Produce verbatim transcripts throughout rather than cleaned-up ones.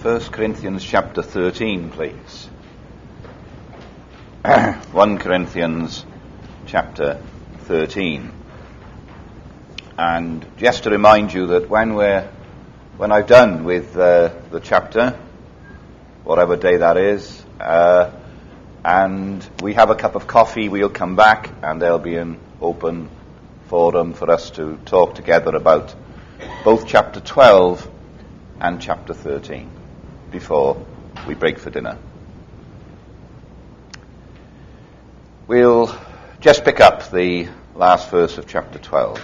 First Corinthians chapter thirteen, please. First Corinthians chapter thirteen. And just to remind you that when we're, when I've done with uh, the chapter, whatever day that is, uh, and we have a cup of coffee, we'll come back and there'll be an open forum for us to talk together about both chapter twelve and chapter thirteen before we break for dinner. We'll just pick up the last verse of chapter twelve.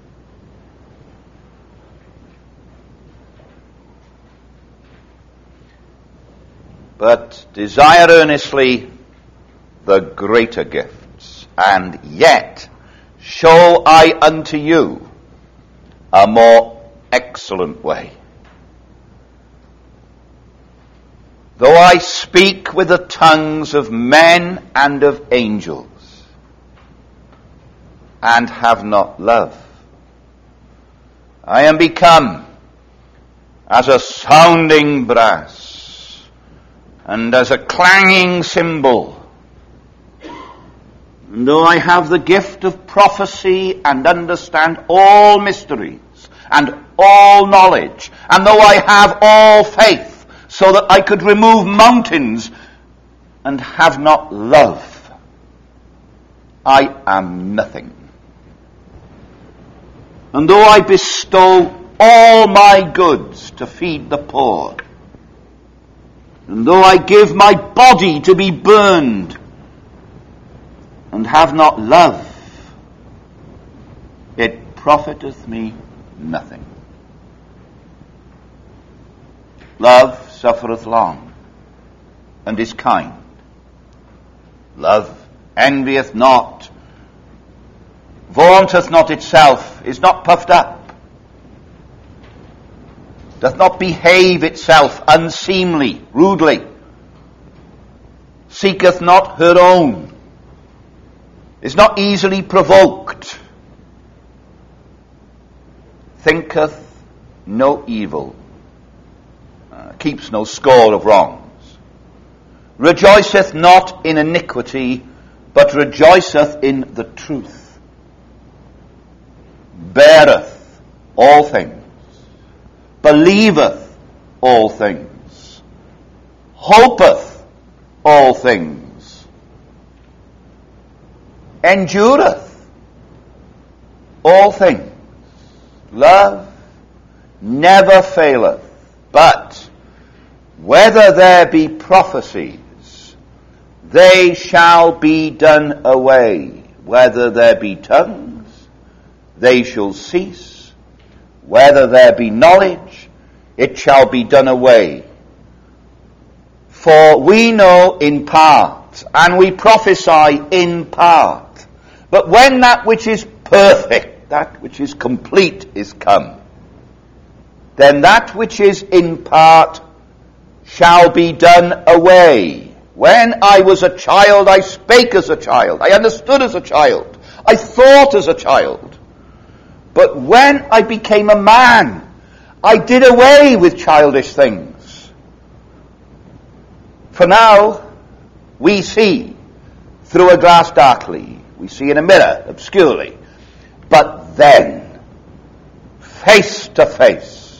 But desire earnestly the greater gifts, and yet show I unto you a more excellent way. Though I speak with the tongues of men and of angels, and have not love, I am become as a sounding brass, and as a clanging cymbal. And though I have the gift of prophecy, and understand all mysteries, and all knowledge, and though I have all faith, so that I could remove mountains, and have not love, I am nothing. And though I bestow all my goods to feed the poor, and though I give my body to be burned, and have not love, it profiteth me nothing. Love suffereth long, and is kind. Love envieth not, vaunteth not itself, is not puffed up, doth not behave itself unseemly, rudely, seeketh not her own, is not easily provoked, thinketh no evil, uh, keeps no score of wrongs, rejoiceth not in iniquity, but rejoiceth in the truth, beareth all things, believeth all things, hopeth all things, endureth all things. Love never faileth, but whether there be prophecies, they shall be done away. Whether there be tongues, they shall cease. Whether there be knowledge, it shall be done away. For we know in part, and we prophesy in part. But when that which is perfect, that which is complete, is come, then that which is in part shall be done away. When I was a child, I spake as a child. I understood as a child. I thought as a child. But when I became a man, I did away with childish things. For now, we see through a glass darkly. We see in a mirror obscurely. But then, face to face.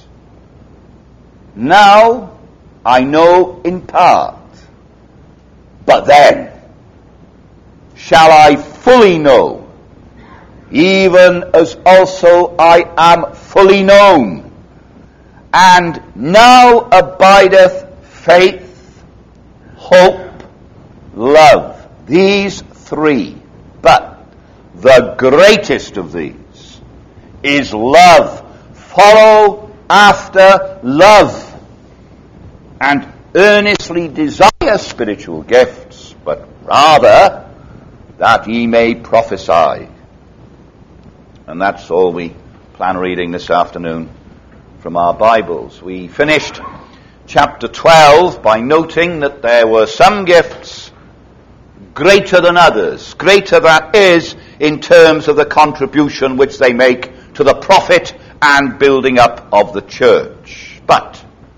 Now, I know in part. But then, shall I fully know, even as also I am fully known. And now abideth faith, hope, love. These three. But the greatest of these is love. Follow after love, and earnestly desire spiritual gifts, but rather that ye may prophesy. And that's all we plan reading this afternoon from our Bibles. We finished chapter twelve by noting that there were some gifts greater than others, greater that is in terms of the contribution which they make to the profit and building up of the church. But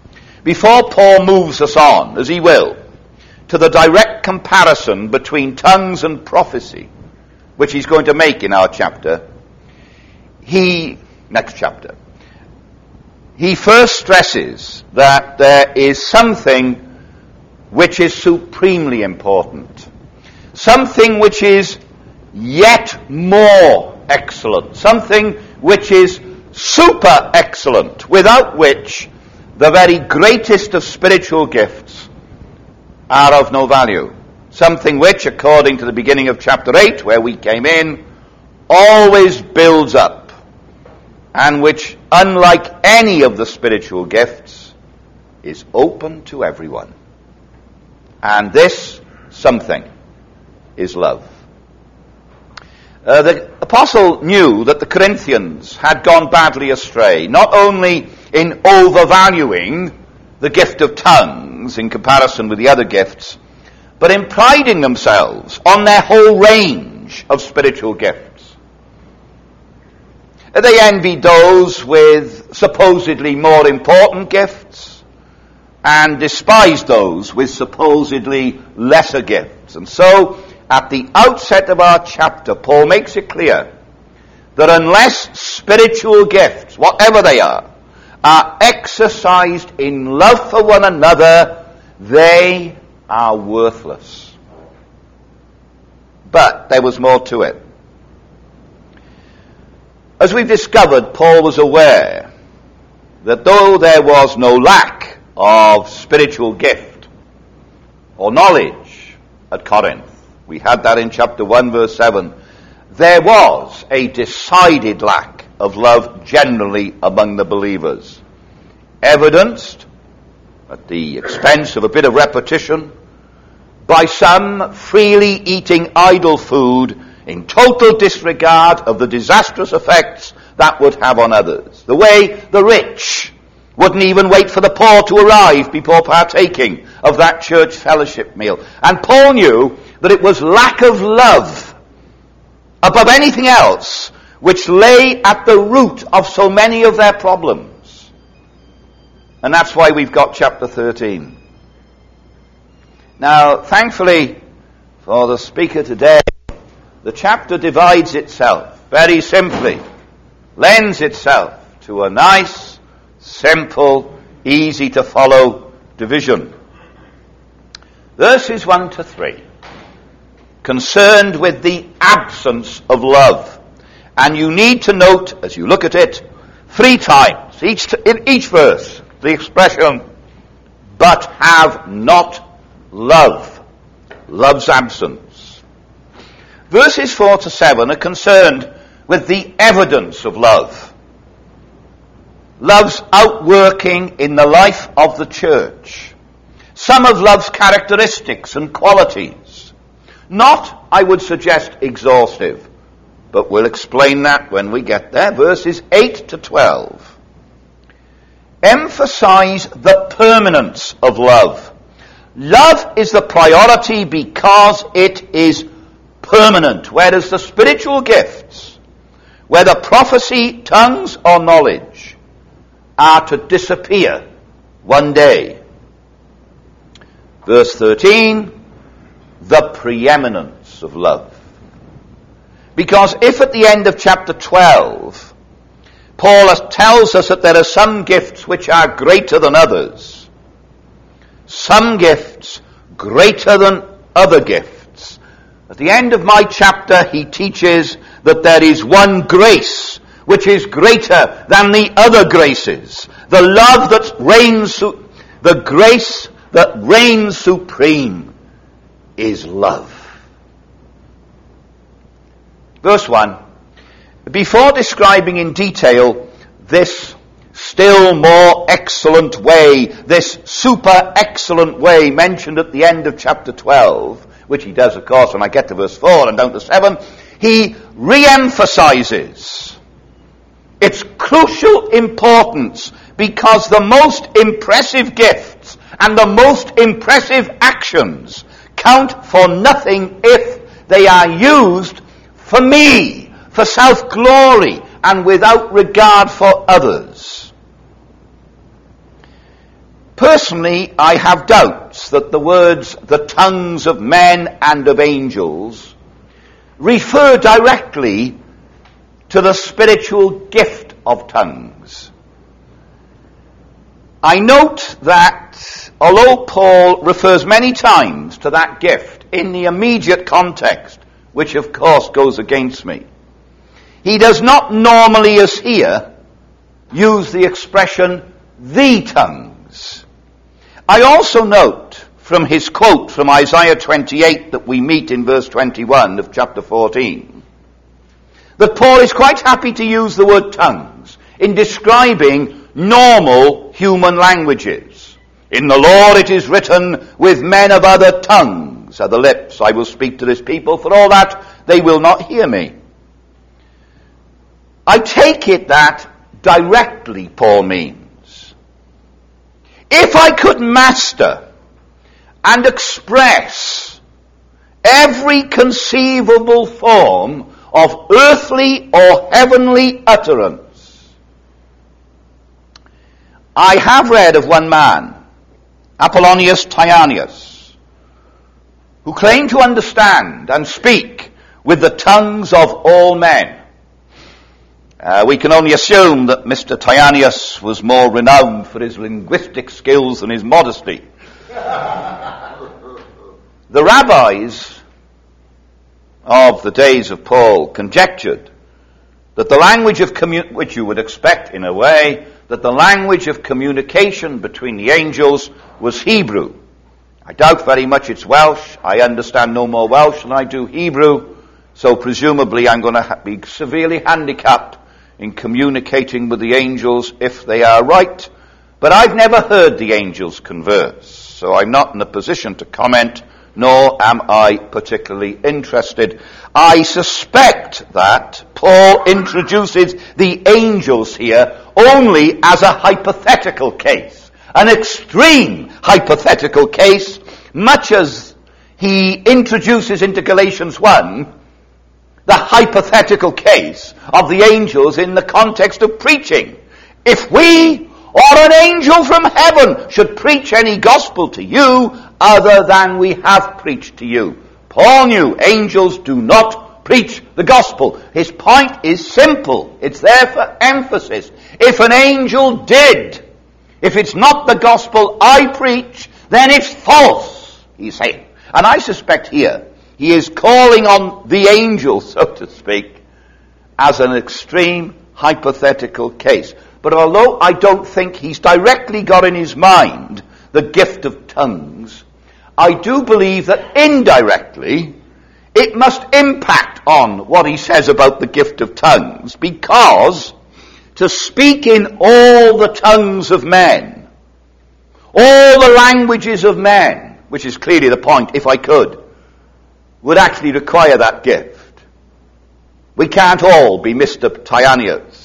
before Paul moves us on, as he will, to the direct comparison between tongues and prophecy, which he's going to make in our chapter, he, next chapter, he first stresses that there is something which is supremely important, something which is yet more excellent, something which is super excellent, without which the very greatest of spiritual gifts are of no value. Something which, according to the beginning of chapter eight, where we came in, always builds up, and which, unlike any of the spiritual gifts, is open to everyone. And this something is love. Uh, the apostle knew that the Corinthians had gone badly astray, not only in overvaluing the gift of tongues in comparison with the other gifts, but in priding themselves on their whole range of spiritual gifts. They envied those with supposedly more important gifts and despised those with supposedly lesser gifts. And so, at the outset of our chapter, Paul makes it clear that unless spiritual gifts, whatever they are, are exercised in love for one another, they are worthless. But there was more to it. As we've discovered, Paul was aware that though there was no lack of spiritual gift or knowledge at Corinth, we had that in chapter one, verse seven, there was a decided lack of love generally among the believers, evidenced at the expense of a bit of repetition by some freely eating idle food in total disregard of the disastrous effects that would have on others. The way the rich wouldn't even wait for the poor to arrive before partaking of that church fellowship meal. And Paul knew that it was lack of love above anything else which lay at the root of so many of their problems. And that's why we've got chapter thirteen. Now, thankfully for the speaker today, the chapter divides itself very simply, lends itself to a nice, simple, easy to follow division. Verses one to three, concerned with the absence of love. And you need to note, as you look at it, three times, each t- in each verse, the expression, but have not love. Love's absence. Verses four to seven are concerned with the evidence of love. Love's outworking in the life of the church. Some of love's characteristics and qualities. Not, I would suggest, exhaustive, but we'll explain that when we get there. Verses eight to twelve emphasize the permanence of love. Love is the priority because it is permanent, whereas the spiritual gifts, whether prophecy, tongues, or knowledge, are to disappear one day. Verse thirteen, the preeminence of love. Because if at the end of chapter twelve, Paul tells us that there are some gifts which are greater than others, some gifts greater than other gifts, at the end of my chapter he teaches that there is one grace which is greater than the other graces. The love that reigns, the grace that reigns supreme is love. Verse one, before describing in detail this still more excellent way, this super excellent way mentioned at the end of chapter twelve, which he does, of course, when I get to verse four and down to seven, he re-emphasizes its crucial importance because the most impressive gifts and the most impressive actions count for nothing if they are used for me, for self-glory, and without regard for others. Personally, I have doubts that the words, the tongues of men and of angels, refer directly to the spiritual gift of tongues. I note that although Paul refers many times to that gift in the immediate context, which of course goes against me, he does not normally, as here, use the expression the tongues. I also note from his quote from Isaiah twenty-eight that we meet in verse twenty-one of chapter fourteen, that Paul is quite happy to use the word tongues in describing normal human languages. In the law it is written, with men of other tongues are the lips. I will speak to this people, for all that they will not hear me. I take it that directly Paul means, if I could master and express every conceivable form of earthly or heavenly utterance. I have read of one man, Apollonius Tyanius, who claimed to understand and speak with the tongues of all men. Uh, we can only assume that Mister Tyanius was more renowned for his linguistic skills than his modesty. The rabbis of the days of Paul conjectured that the language of commun- which you would expect in a way, that the language of communication between the angels was Hebrew. I doubt very much it's Welsh. I understand no more Welsh than I do Hebrew, so presumably I'm going to ha- be severely handicapped in communicating with the angels if they are right. But I've never heard the angels converse, so I'm not in a position to comment, nor am I particularly interested. I suspect that Paul introduces the angels here only as a hypothetical case, an extreme hypothetical case, much as he introduces into Galatians one the hypothetical case of the angels in the context of preaching. If we or an angel from heaven should preach any gospel to you other than we have preached to you. Paul knew angels do not preach the gospel. His point is simple. It's there for emphasis. If an angel did, if it's not the gospel I preach, then it's false, he's saying. And I suspect here he is calling on the angels, so to speak, as an extreme hypothetical case. But although I don't think he's directly got in his mind the gift of tongues, I do believe that indirectly it must impact on what he says about the gift of tongues, because to speak in all the tongues of men, all the languages of men, which is clearly the point, if I could, would actually require that gift. We can't all be Mister Tyanius.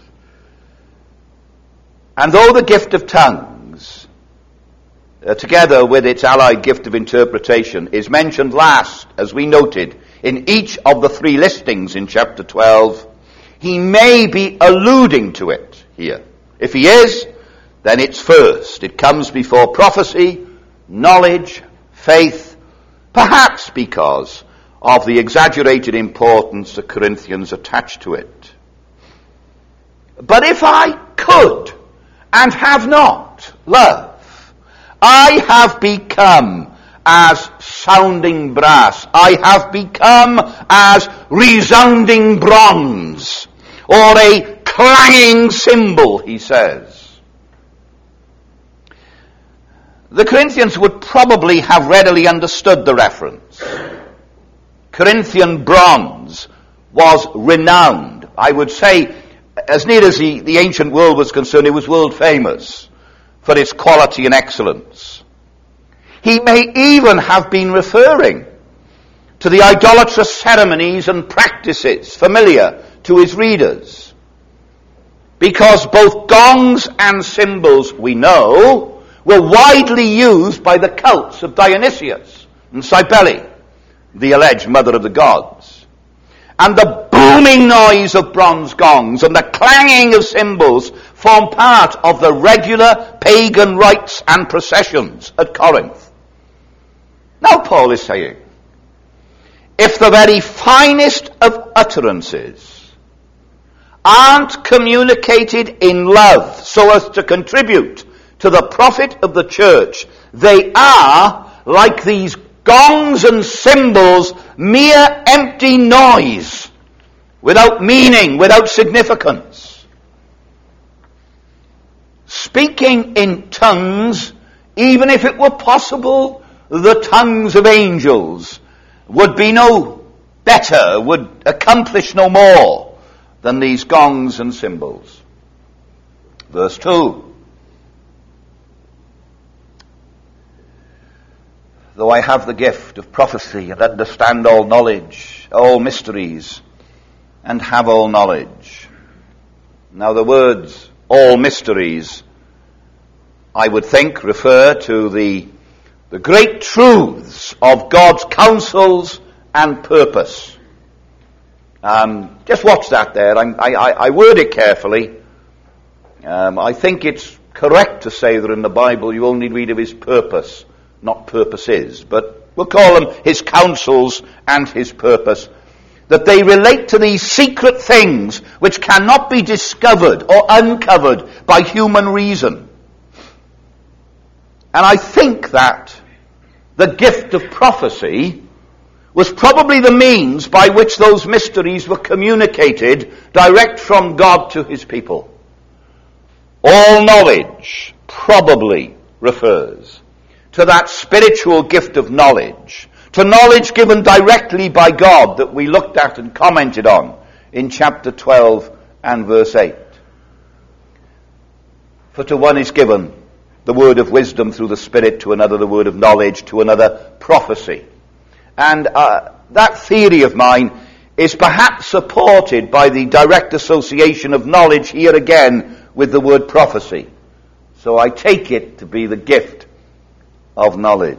And though the gift of tongues, uh, together with its allied gift of interpretation, is mentioned last, as we noted, in each of the three listings in chapter twelve, he may be alluding to it here. If he is, then it's first. It comes before prophecy, knowledge, faith, perhaps because of the exaggerated importance the Corinthians attach to it. But if I could and have not love, I have become as sounding brass. I have become as resounding bronze, or a clanging cymbal, he says. The Corinthians would probably have readily understood the reference. Corinthian bronze was renowned. I would say, as near as the, the ancient world was concerned, it was world famous for its quality and excellence. He may even have been referring to the idolatrous ceremonies and practices familiar to his readers, because both gongs and cymbals, we know, were widely used by the cults of Dionysius and Cybele, the alleged mother of the gods. And the booming noise of bronze gongs and the clanging of cymbals form part of the regular pagan rites and processions at Corinth. Now Paul is saying, if the very finest of utterances aren't communicated in love so as to contribute to the profit of the church, they are, like these gongs and cymbals, mere empty noise, without meaning, without significance. Speaking in tongues, even if it were possible, the tongues of angels, would be no better, would accomplish no more than these gongs and cymbals. Verse two. Though I have the gift of prophecy and understand all knowledge, all mysteries, and have all knowledge. Now the words, all mysteries, I would think refer to the, the great truths of God's counsels and purpose. Um, just watch that there. I, I, I word it carefully. Um, I think it's correct to say that in the Bible you only read of his purpose, not purposes, but we'll call them his counsels and his purpose, that they relate to these secret things which cannot be discovered or uncovered by human reason. And I think that the gift of prophecy was probably the means by which those mysteries were communicated direct from God to his people. All knowledge probably refers to that spiritual gift of knowledge, to knowledge given directly by God that we looked at and commented on in chapter twelve and verse eight. For to one is given the word of wisdom through the Spirit, to another the word of knowledge, to another prophecy. And uh, that theory of mine is perhaps supported by the direct association of knowledge here again with the word prophecy. So I take it to be the gift of knowledge.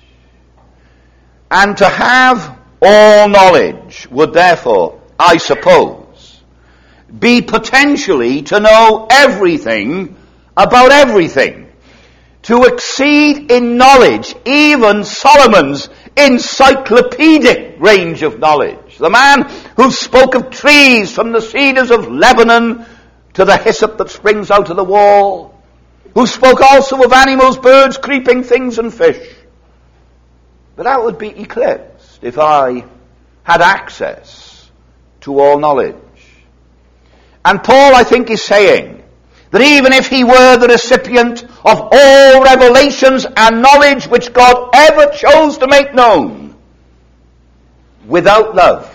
And to have all knowledge would therefore, I suppose, be potentially to know everything about everything. To exceed in knowledge even Solomon's encyclopedic range of knowledge. The man who spoke of trees from the cedars of Lebanon to the hyssop that springs out of the wall, who spoke also of animals, birds, creeping things, and fish. But that would be eclipsed if I had access to all knowledge. And Paul, I think, is saying that even if he were the recipient of all revelations and knowledge which God ever chose to make known, without love,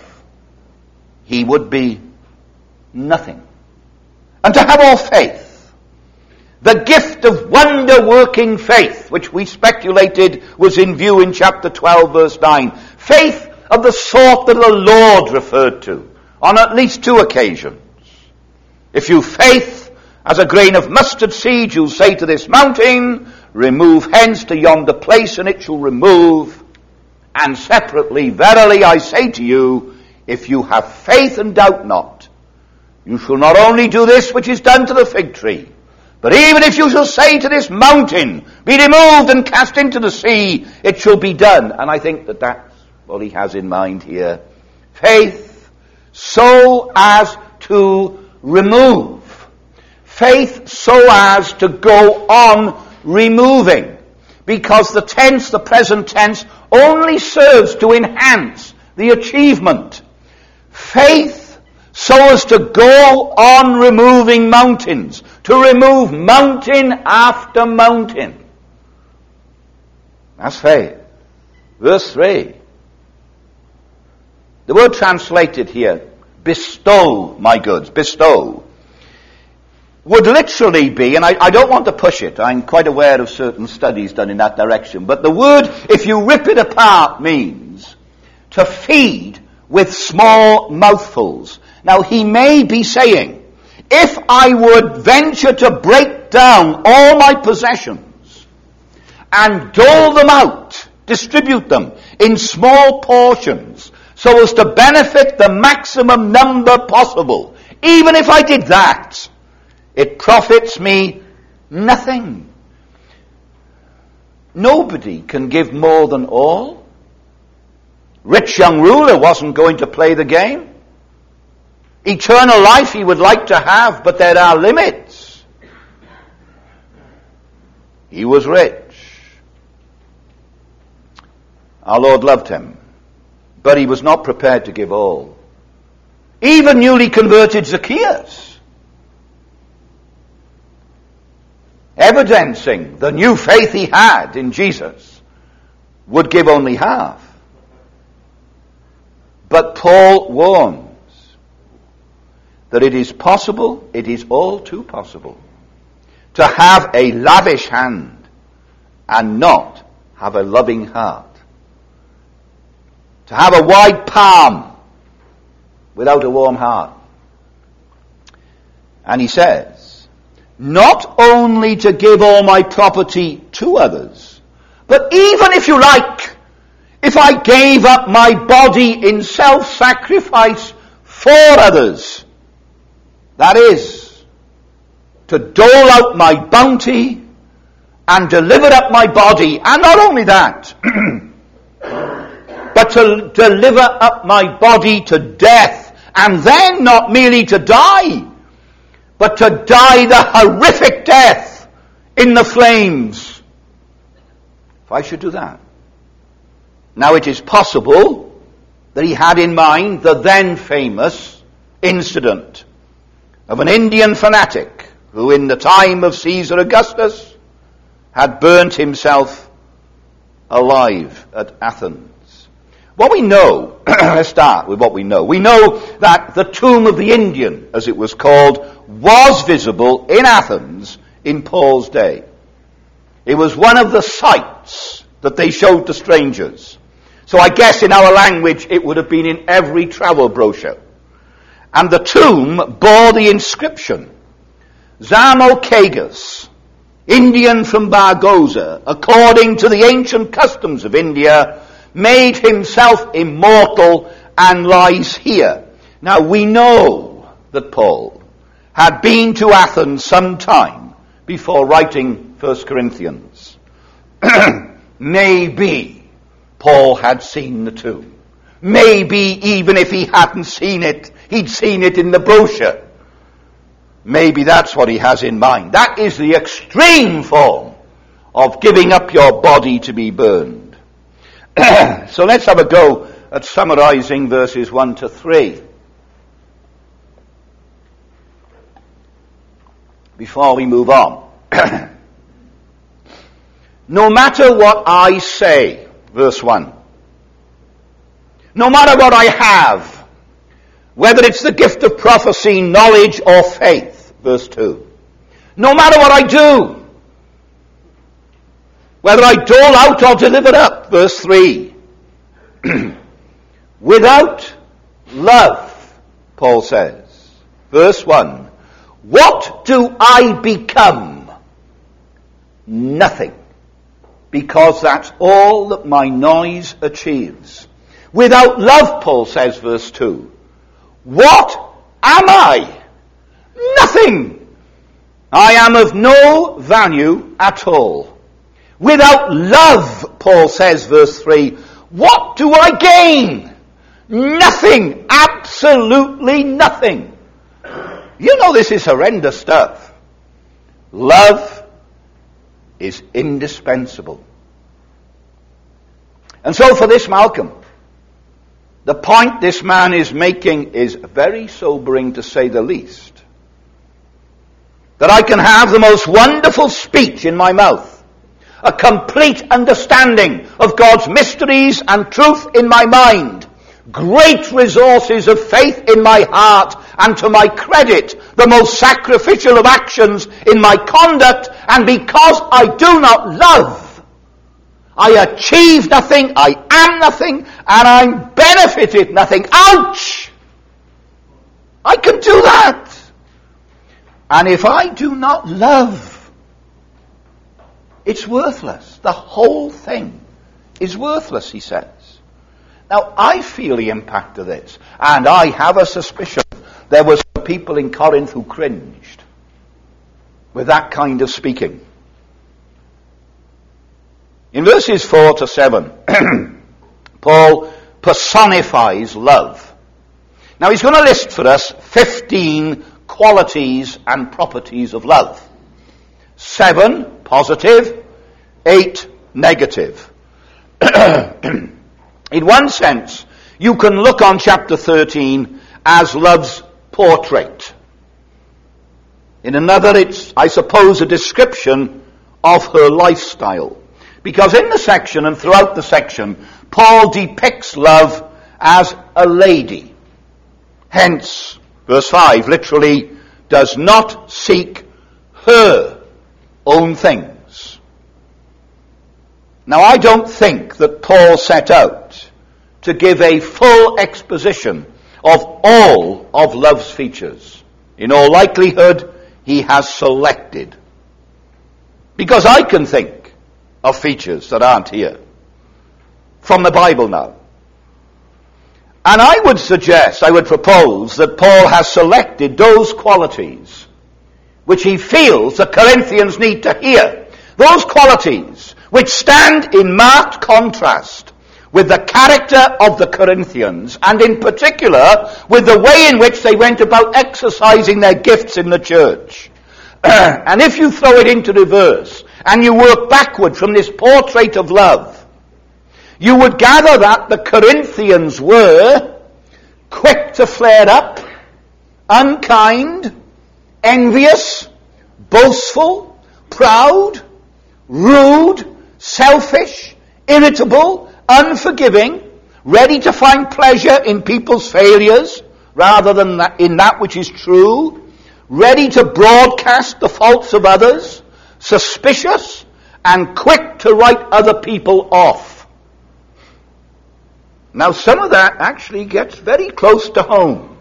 he would be nothing. And to have all faith, the gift of wonder-working faith, which we speculated was in view in chapter twelve, verse nine, faith of the sort that the Lord referred to on at least two occasions. If you faith as a grain of mustard seed, you'll say to this mountain, remove hence to yonder place, and it shall remove. And separately, verily I say to you, if you have faith and doubt not, you shall not only do this which is done to the fig tree, but even if you shall say to this mountain, be removed and cast into the sea, it shall be done. And I think that that's what he has in mind here. Faith so as to remove. Faith so as to go on removing. Because the tense, the present tense, only serves to enhance the achievement. Faith so as to go on removing mountains. To remove mountain after mountain. That's faith. Verse three. The word translated here, bestow my goods, bestow, would literally be, and I, I don't want to push it, I'm quite aware of certain studies done in that direction, but the word, if you rip it apart, means to feed with small mouthfuls. Now he may be saying, if I would venture to break down all my possessions and dole them out, distribute them in small portions, so as to benefit the maximum number possible. Even if I did that, it profits me nothing. Nobody can give more than all. Rich young ruler wasn't going to play the game. Eternal life he would like to have, but there are limits. He was rich. Our Lord loved him, but he was not prepared to give all. Even newly converted Zacchaeus, evidencing the new faith he had in Jesus, would give only half. But Paul warns that it is possible, it is all too possible, to have a lavish hand and not have a loving heart. To have a wide palm without a warm heart. And he says, not only to give all my property to others, but even if you like, if I gave up my body in self-sacrifice for others, that is, to dole out my bounty and deliver up my body, and not only that, but to deliver up my body to death, and then not merely to die, but to die the horrific death in the flames. If I should do that. Now it is possible that he had in mind the then famous incident of an Indian fanatic who in the time of Caesar Augustus had burnt himself alive at Athens. What we know, let's start with what we know. We know that the tomb of the Indian, as it was called, was visible in Athens in Paul's day. It was one of the sights that they showed to strangers. So I guess in our language it would have been in every travel brochure. And the tomb bore the inscription, Xamokhagus, Indian from Bargosa, according to the ancient customs of India, made himself immortal and lies here. Now we know that Paul had been to Athens some time before writing First Corinthians. Maybe Paul had seen the tomb. Maybe even if he hadn't seen it, he'd seen it in the brochure. Maybe that's what he has in mind. That is the extreme form of giving up your body to be burned. So let's have a go at summarizing verses one to three. Before we move on. No matter what I say, verse one. No matter what I have, whether it's the gift of prophecy, knowledge, or faith, verse two. No matter what I do, whether I dole out or deliver up, verse three. Without love, Paul says, verse one, what do I become? Nothing. Because that's all that my noise achieves. Without love, Paul says, verse two, what am I? Nothing. I am of no value at all. Without love, Paul says, verse three, what do I gain? Nothing. Absolutely nothing. You know this is horrendous stuff. Love is indispensable. And so for this Malcolm, the point this man is making is very sobering, to say the least. That I can have the most wonderful speech in my mouth, a complete understanding of God's mysteries and truth in my mind, great resources of faith in my heart, and to my credit, the most sacrificial of actions in my conduct, and because I do not love, I achieve nothing, I am nothing, and I'm benefited nothing. Ouch! I can do that. And if I do not love, it's worthless. The whole thing is worthless, he says. Now, I feel the impact of this, and I have a suspicion there were some people in Corinth who cringed with that kind of speaking. In verses four to seven, Paul personifies love. Now he's going to list for us fifteen qualities and properties of love. Seven positive, eight negative. In one sense, you can look on chapter thirteen as love's portrait. In another, it's, I suppose, a description of her lifestyle. Because in the section and throughout the section, Paul depicts love as a lady. Hence, verse five literally does not seek her own things. Now, I don't think that Paul set out to give a full exposition of all of love's features. In all likelihood, he has selected. Because I can think of features that aren't here. From the Bible now. And I would suggest, I would propose, that Paul has selected those qualities which he feels the Corinthians need to hear. Those qualities which stand in marked contrast with the character of the Corinthians, and in particular with the way in which they went about exercising their gifts in the church. And if you throw it into reverse, and you work backward from this portrait of love, you would gather that the Corinthians were quick to flare up, unkind, envious, boastful, proud, rude, selfish, irritable, unforgiving, ready to find pleasure in people's failures rather than that, in that which is true, ready to broadcast the faults of others, suspicious, and quick to write other people off. Now, some of that actually gets very close to home.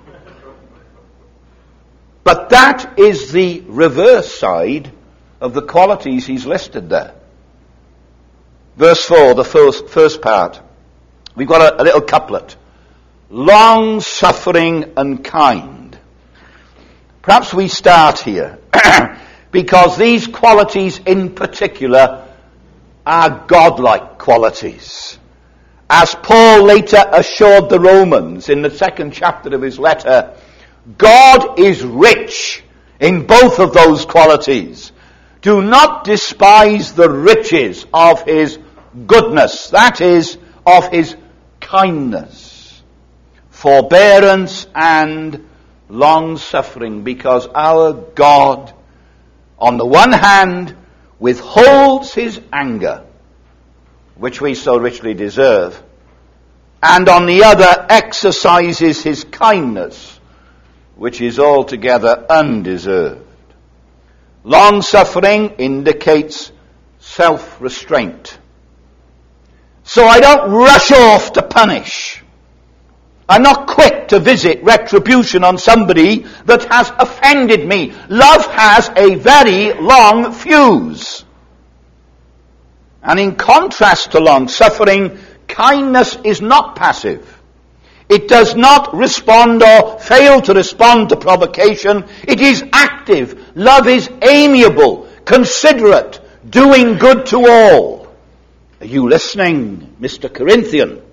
But that is the reverse side of the qualities he's listed there. Verse four, the first, first part. We've got a, a little couplet. Long-suffering and kind. Perhaps we start here. Because these qualities in particular are godlike qualities. As Paul later assured the Romans in the second chapter of his letter, God is rich in both of those qualities. Do not despise the riches of his goodness, that is, of his kindness, forbearance and long-suffering, because our God, on the one hand, withholds his anger, which we so richly deserve, and on the other exercises his kindness, which is altogether undeserved. Long-suffering indicates self-restraint. So I don't rush off to punish. I'm not quick to visit retribution on somebody that has offended me. Love has a very long fuse. And in contrast to long-suffering, kindness is not passive. It does not respond or fail to respond to provocation. It is active. Love is amiable, considerate, doing good to all. Are you listening, Mister Corinthian?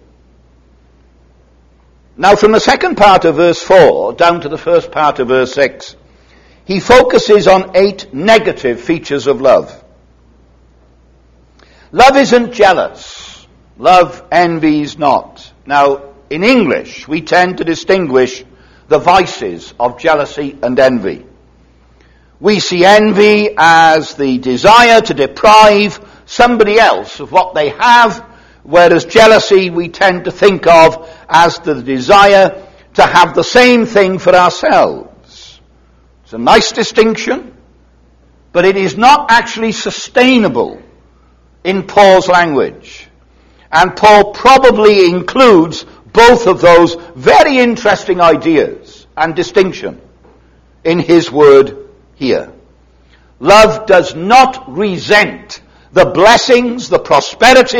Now, from the second part of verse four down to the first part of verse six, he focuses on eight negative features of love. Love isn't jealous. Love envies not. Now, in English, we tend to distinguish the vices of jealousy and envy. We see envy as the desire to deprive somebody else of what they have, whereas jealousy we tend to think of as the desire to have the same thing for ourselves. It's a nice distinction, but it is not actually sustainable in Paul's language. And Paul probably includes both of those very interesting ideas and distinction in his word here. Love does not resent the blessings, the prosperity,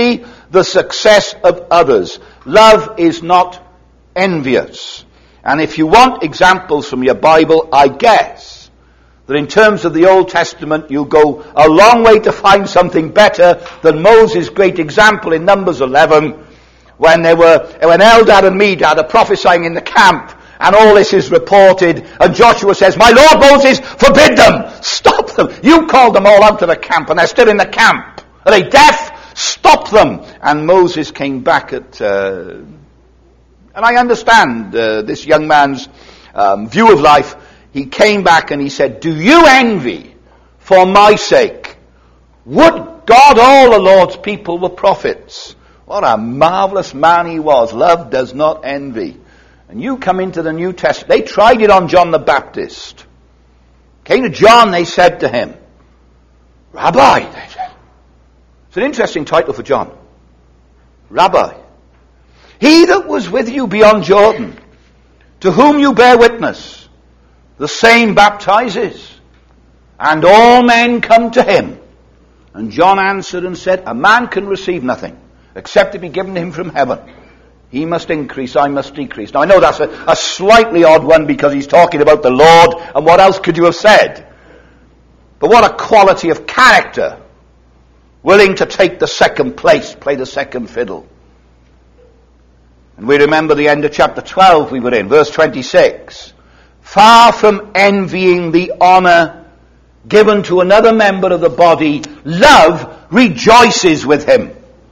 the success of others. Love is not envious. And if you want examples from your Bible, I guess that in terms of the Old Testament, you go a long way to find something better than Moses' great example in Numbers eleven, when they were, when Eldad and Medad are prophesying in the camp, and all this is reported, and Joshua says, "My Lord Moses, forbid them! Stop them! You called them all out to the camp, and they're still in the camp. Are they deaf? Stop them!" And Moses came back at, uh, and I understand uh, this young man's um, view of life. He came back and he said, "Do you envy for my sake? Would God all the Lord's people were prophets." What a marvelous man he was. Love does not envy. And you come into the New Testament. They tried it on John the Baptist. Came to John, they said to him, "Rabbi," they said. It's an interesting title for John. Rabbi. "He that was with you beyond Jordan, to whom you bear witness, the same baptizes, and all men come to him." And John answered and said, "A man can receive nothing, except it be given to him from heaven. He must increase, I must decrease." Now I know that's a, a slightly odd one because he's talking about the Lord, and what else could you have said? But what a quality of character. Willing to take the second place, play the second fiddle. And we remember the end of chapter twelve we were in, verse twenty-six. "Far from envying the honor given to another member of the body, love rejoices with him."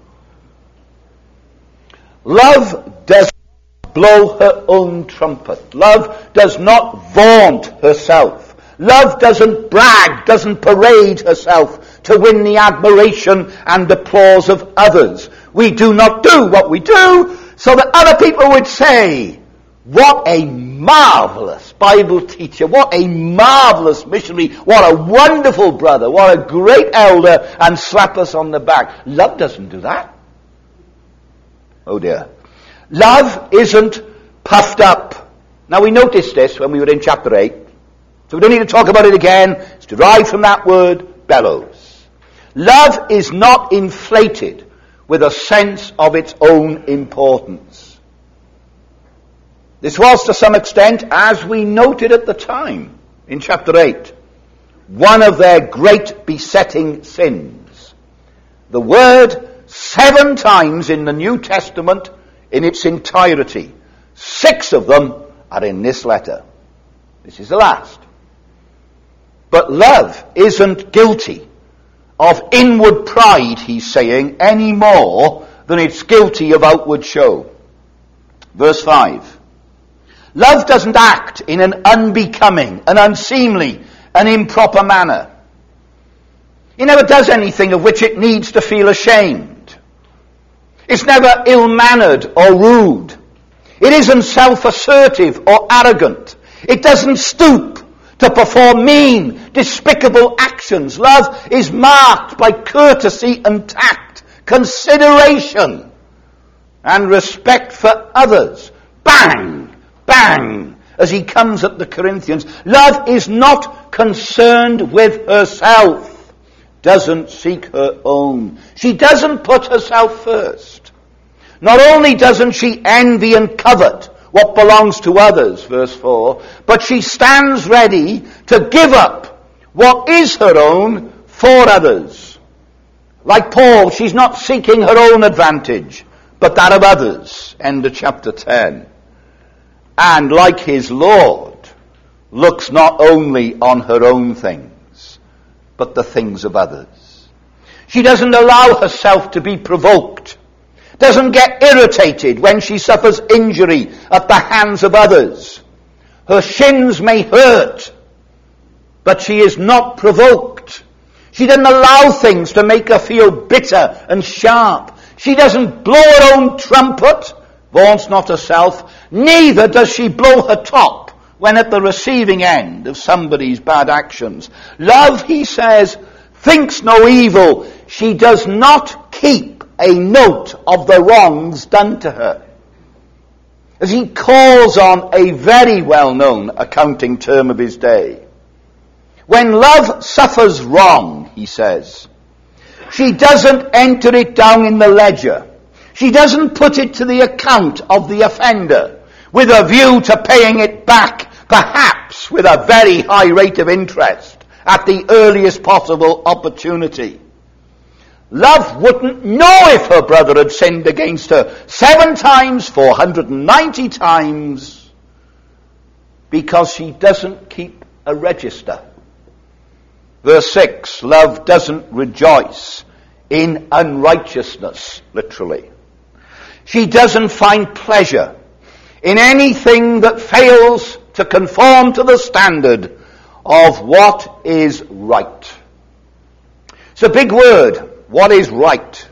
Love does not blow her own trumpet. Love does not vaunt herself. Love doesn't brag, doesn't parade herself to win the admiration and applause of others. We do not do what we do so that other people would say, "What a marvelous Bible teacher, what a marvelous missionary, what a wonderful brother, what a great elder," and slap us on the back. Love doesn't do that. Oh dear. Love isn't puffed up. Now we noticed this when we were in chapter eight, so we don't need to talk about it again. It's derived from that word, bellows. Love is not inflated with a sense of its own importance. This was to some extent, as we noted at the time in chapter eight, one of their great besetting sins. The word seven times in the New Testament in its entirety. Six of them are in this letter. This is the last. But love isn't guilty of inward pride, he's saying, any more than it's guilty of outward show. Verse five. Love doesn't act in an unbecoming, an unseemly, an improper manner. It never does anything of which it needs to feel ashamed. It's never ill-mannered or rude. It isn't self-assertive or arrogant. It doesn't stoop to perform mean, despicable actions. Love is marked by courtesy and tact, consideration, and respect for others. Bang! Bang! As he comes at the Corinthians. Love is not concerned with herself. Doesn't seek her own. She doesn't put herself first. Not only doesn't she envy and covet what belongs to others, verse four, but she stands ready to give up what is her own for others. Like Paul, she's not seeking her own advantage, but that of others. End of chapter ten. And like his Lord, looks not only on her own things, but the things of others. She doesn't allow herself to be provoked, doesn't get irritated when she suffers injury at the hands of others. Her shins may hurt, but she is not provoked. She doesn't allow things to make her feel bitter and sharp. She doesn't blow her own trumpet, vaunts not herself, neither does she blow her top when at the receiving end of somebody's bad actions. Love, he says, thinks no evil. She does not keep a note of the wrongs done to her. As he calls on a very well-known accounting term of his day. When love suffers wrong, he says, she doesn't enter it down in the ledger. She doesn't put it to the account of the offender with a view to paying it back, perhaps with a very high rate of interest at the earliest possible opportunity. Love wouldn't know if her brother had sinned against her seven times, four hundred ninety times, because she doesn't keep a register. Verse six, love doesn't rejoice in unrighteousness, literally. She doesn't find pleasure in anything that fails to conform to the standard of what is right. It's a big word, what is right.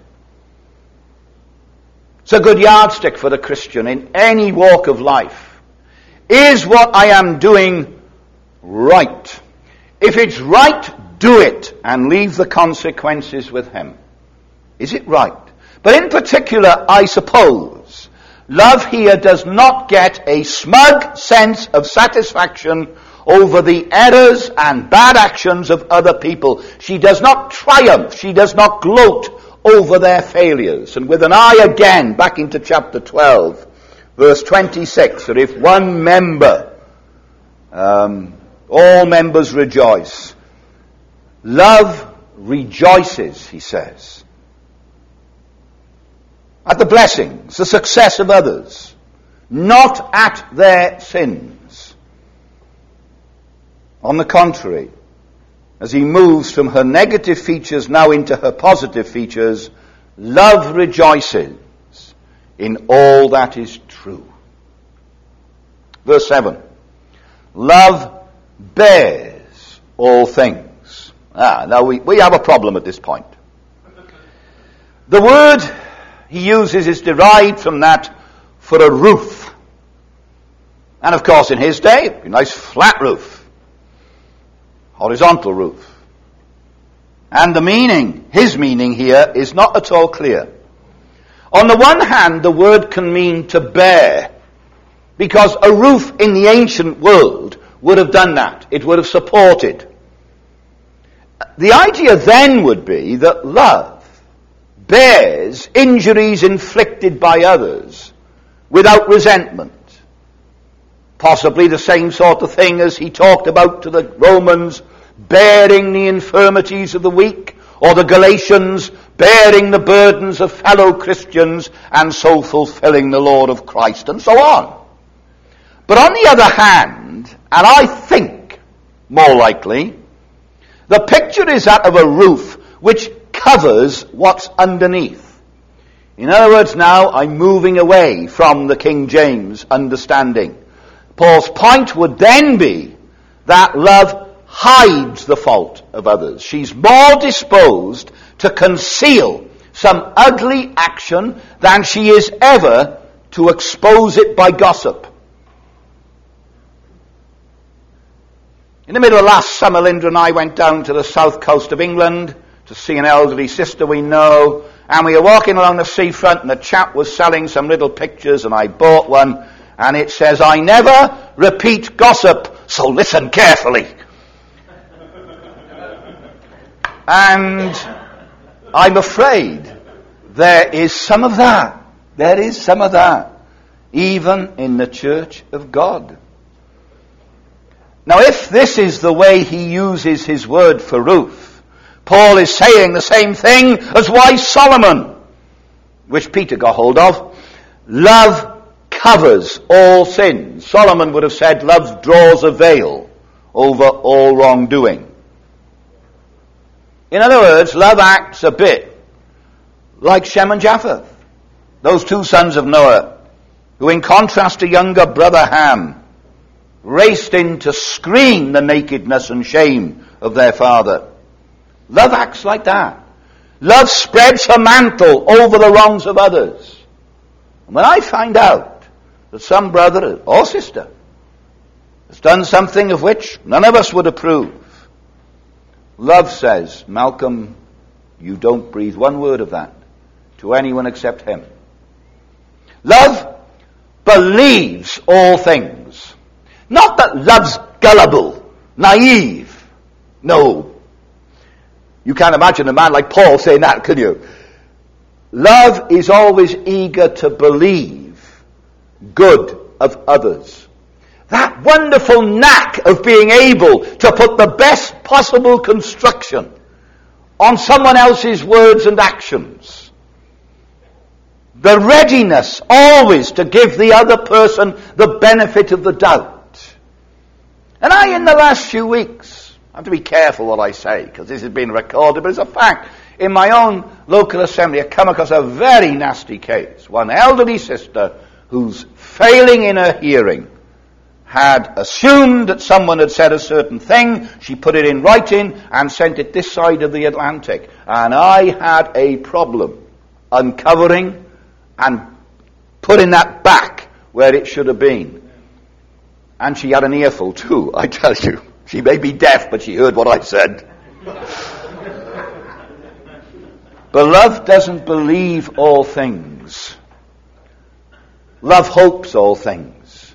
It's a good yardstick for the Christian in any walk of life. Is what I am doing right? If it's right, do it and leave the consequences with him. Is it right? But in particular, I suppose, love here does not get a smug sense of satisfaction over the errors and bad actions of other people. She does not triumph, she does not gloat over their failures. And with an eye again back into chapter twelve, verse twenty-six, that if one member, um, all members rejoice. Love rejoices, he says, at the blessings, the success of others, not at their sins. On the contrary, as he moves from her negative features now into her positive features, love rejoices in all that is true. Verse seven, love bears all things. Ah, now we, we have a problem at this point. The word he uses is derived from that for a roof. And of course in his day, a nice flat roof. Horizontal roof. And the meaning, his meaning here, is not at all clear. On the one hand, the word can mean to bear, because a roof in the ancient world would have done that. It would have supported. The idea then would be that love bears injuries inflicted by others without resentment. Possibly the same sort of thing as he talked about to the Romans, bearing the infirmities of the weak, or the Galatians bearing the burdens of fellow Christians and so fulfilling the law of Christ, and so on. But on the other hand, and I think more likely, the picture is that of a roof which covers what's underneath. In other words, now I'm moving away from the King James understanding. Paul's point would then be that love hides the fault of others. She's more disposed to conceal some ugly action than she is ever to expose it by gossip. In the middle of last summer, Linda and I went down to the south coast of England to see an elderly sister we know, and we were walking along the seafront, and the chap was selling some little pictures, and I bought one, and it says, "I never repeat gossip, so listen carefully." And I'm afraid there is some of that. There is some of that, even in the church of God. Now, if this is the way he uses his word for roof, Paul is saying the same thing as wise Solomon, which Peter got hold of. Love covers all sins. Solomon would have said love draws a veil over all wrongdoing. In other words, love acts a bit like Shem and Japheth, those two sons of Noah, who in contrast to younger brother Ham, raced in to screen the nakedness and shame of their father. Love acts like that. Love spreads her mantle over the wrongs of others. And when I find out that some brother or sister has done something of which none of us would approve, love says, "Malcolm, you don't breathe one word of that to anyone except him." Love believes all things. Not that love's gullible, naive. No. You can't imagine a man like Paul saying that, can you? Love is always eager to believe good of others. That wonderful knack of being able to put the best possible construction on someone else's words and actions. The readiness always to give the other person the benefit of the doubt. And I, in the last few weeks, I have to be careful what I say, because this has been recorded, but it's a fact. In my own local assembly, I come across a very nasty case. One elderly sister who's failing in her hearing had assumed that someone had said a certain thing. She put it in writing and sent it this side of the Atlantic. And I had a problem uncovering and putting that back where it should have been. And she had an earful too, I tell you. She may be deaf, but she heard what I said. But love doesn't believe all things. Love hopes all things.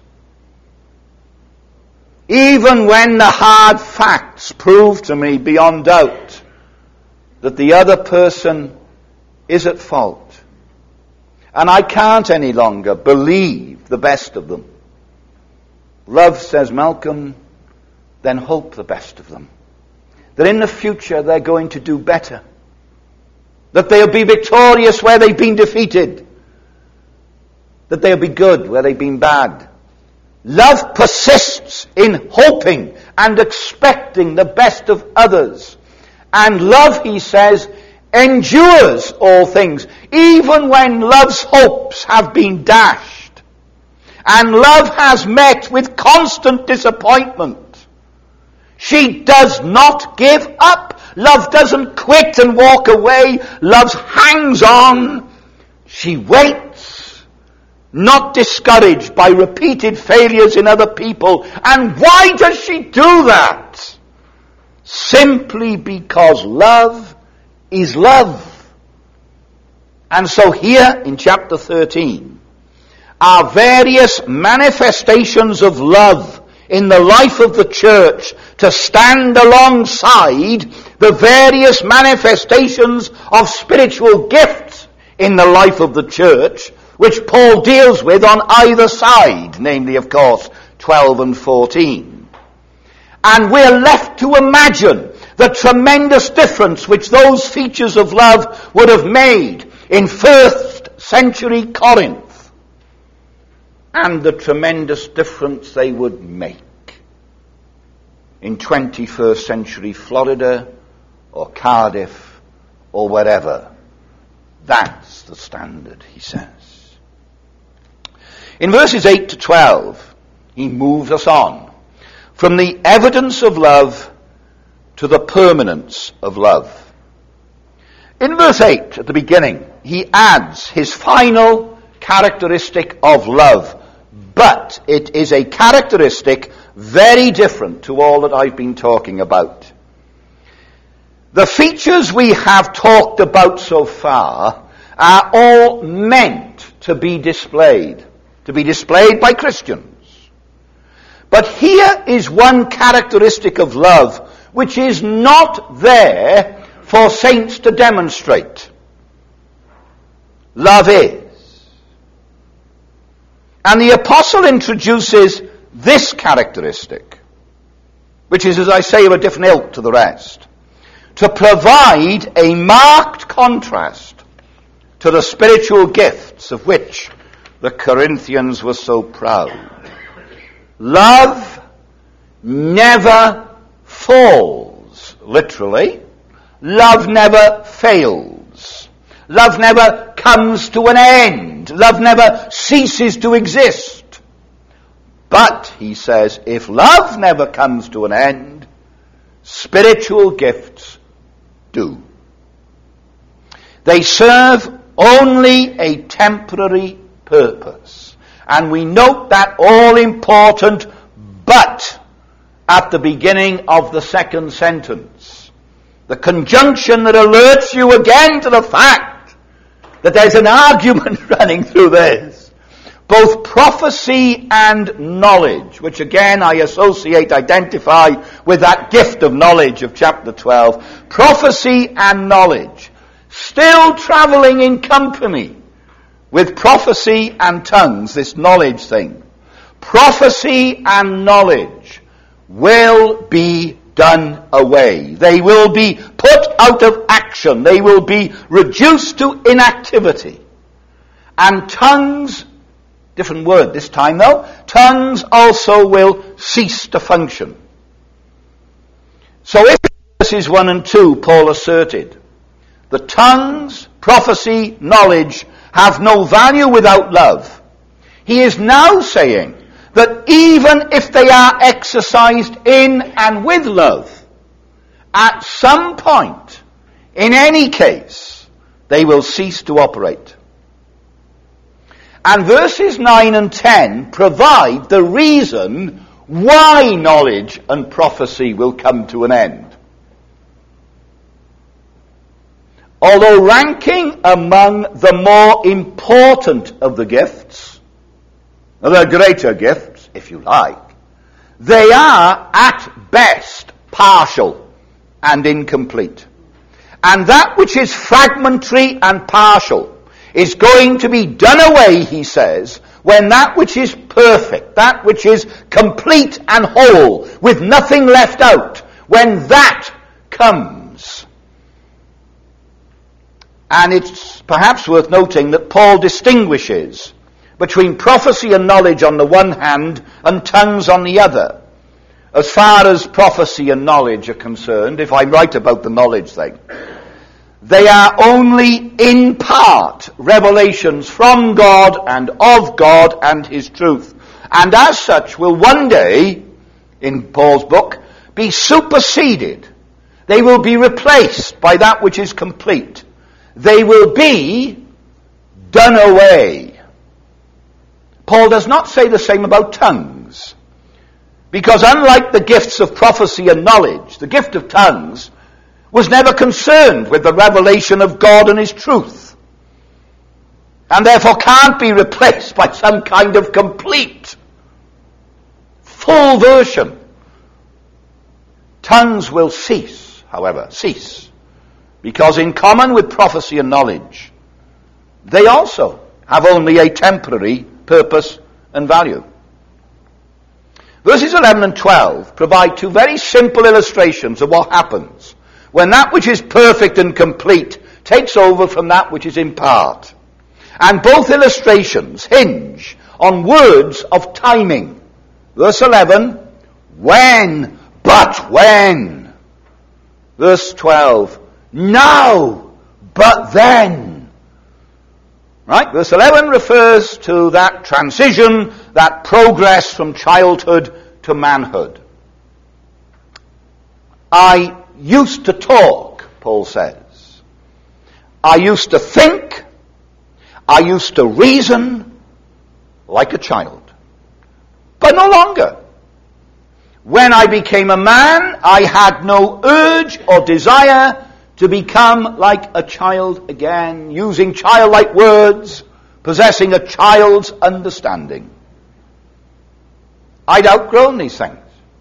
Even when the hard facts prove to me beyond doubt that the other person is at fault, and I can't any longer believe the best of them, love, says Malcolm, then hope the best of them. That in the future they're going to do better. That they'll be victorious where they've been defeated. That they'll be good where they've been bad. Love persists in hoping and expecting the best of others. And love, he says, endures all things, even when love's hopes have been dashed. And love has met with constant disappointment. She does not give up. Love doesn't quit and walk away. Love hangs on. She waits, not discouraged by repeated failures in other people. And why does she do that? Simply because love is love. And so here in chapter thirteen are various manifestations of love in the life of the church to stand alongside the various manifestations of spiritual gifts in the life of the church, which Paul deals with on either side, namely, of course, twelve and fourteen. And we're left to imagine the tremendous difference which those features of love would have made in first century Corinth, and the tremendous difference they would make in twenty-first century Florida or Cardiff or wherever. That's the standard, he says. In verses eight to twelve, he moves us on from the evidence of love to the permanence of love. In verse eight, at the beginning, he adds his final characteristic of love, but it is a characteristic very different to all that I've been talking about. The features we have talked about so far are all meant to be displayed, to be displayed by Christians. But here is one characteristic of love which is not there for saints to demonstrate. Love is. And the apostle introduces this characteristic, which is, as I say, of a different ilk to the rest, to provide a marked contrast to the spiritual gifts of which the Corinthians were so proud. Love never falls, literally. Love never fails. Love never comes to an end. Love never ceases to exist. But, he says, if love never comes to an end, spiritual gifts do. They serve only a temporary purpose. And we note that all-important but at the beginning of the second sentence. The conjunction that alerts you again to the fact that there's an argument running through this. Both prophecy and knowledge, which again I associate, identify with that gift of knowledge of chapter twelve. Prophecy and knowledge still traveling in company with prophecy and tongues, this knowledge thing. Prophecy and knowledge will be done away. They will be put out of action. They will be reduced to inactivity. And tongues, different word this time though, tongues also will cease to function. So if verses one and two, Paul asserted, the tongues, prophecy, knowledge have no value without love. He is now saying that even if they are exercised in and with love, at some point, in any case, they will cease to operate. And verses nine and ten provide the reason why knowledge and prophecy will come to an end. Although ranking among the more important of the gifts, the greater gifts, if you like, they are at best partial and incomplete. And that which is fragmentary and partial is going to be done away, he says, when that which is perfect, that which is complete and whole, with nothing left out, when that comes. And it's perhaps worth noting that Paul distinguishes between prophecy and knowledge on the one hand and tongues on the other. As far as prophecy and knowledge are concerned, if I'm right about the knowledge thing, they are only in part revelations from God and of God and His truth. And as such will one day, in Paul's book, be superseded. They will be replaced by that which is complete. They will be done away. Paul does not say the same about tongues. Because unlike the gifts of prophecy and knowledge, the gift of tongues was never concerned with the revelation of God and His truth. And therefore can't be replaced by some kind of complete, full version. Tongues will cease, however, cease. Because in common with prophecy and knowledge, they also have only a temporary purpose and value. Verses eleven and twelve provide two very simple illustrations of what happens when that which is perfect and complete takes over from that which is in part. And both illustrations hinge on words of timing. Verse eleven, when, but when. Verse twelve, now, but then. Right? Verse eleven refers to that transition, that progress from childhood to manhood. I used to talk, Paul says. I used to think. I used to reason like a child. But no longer. When I became a man, I had no urge or desire to become like a child again, using childlike words, possessing a child's understanding. I'd outgrown these things.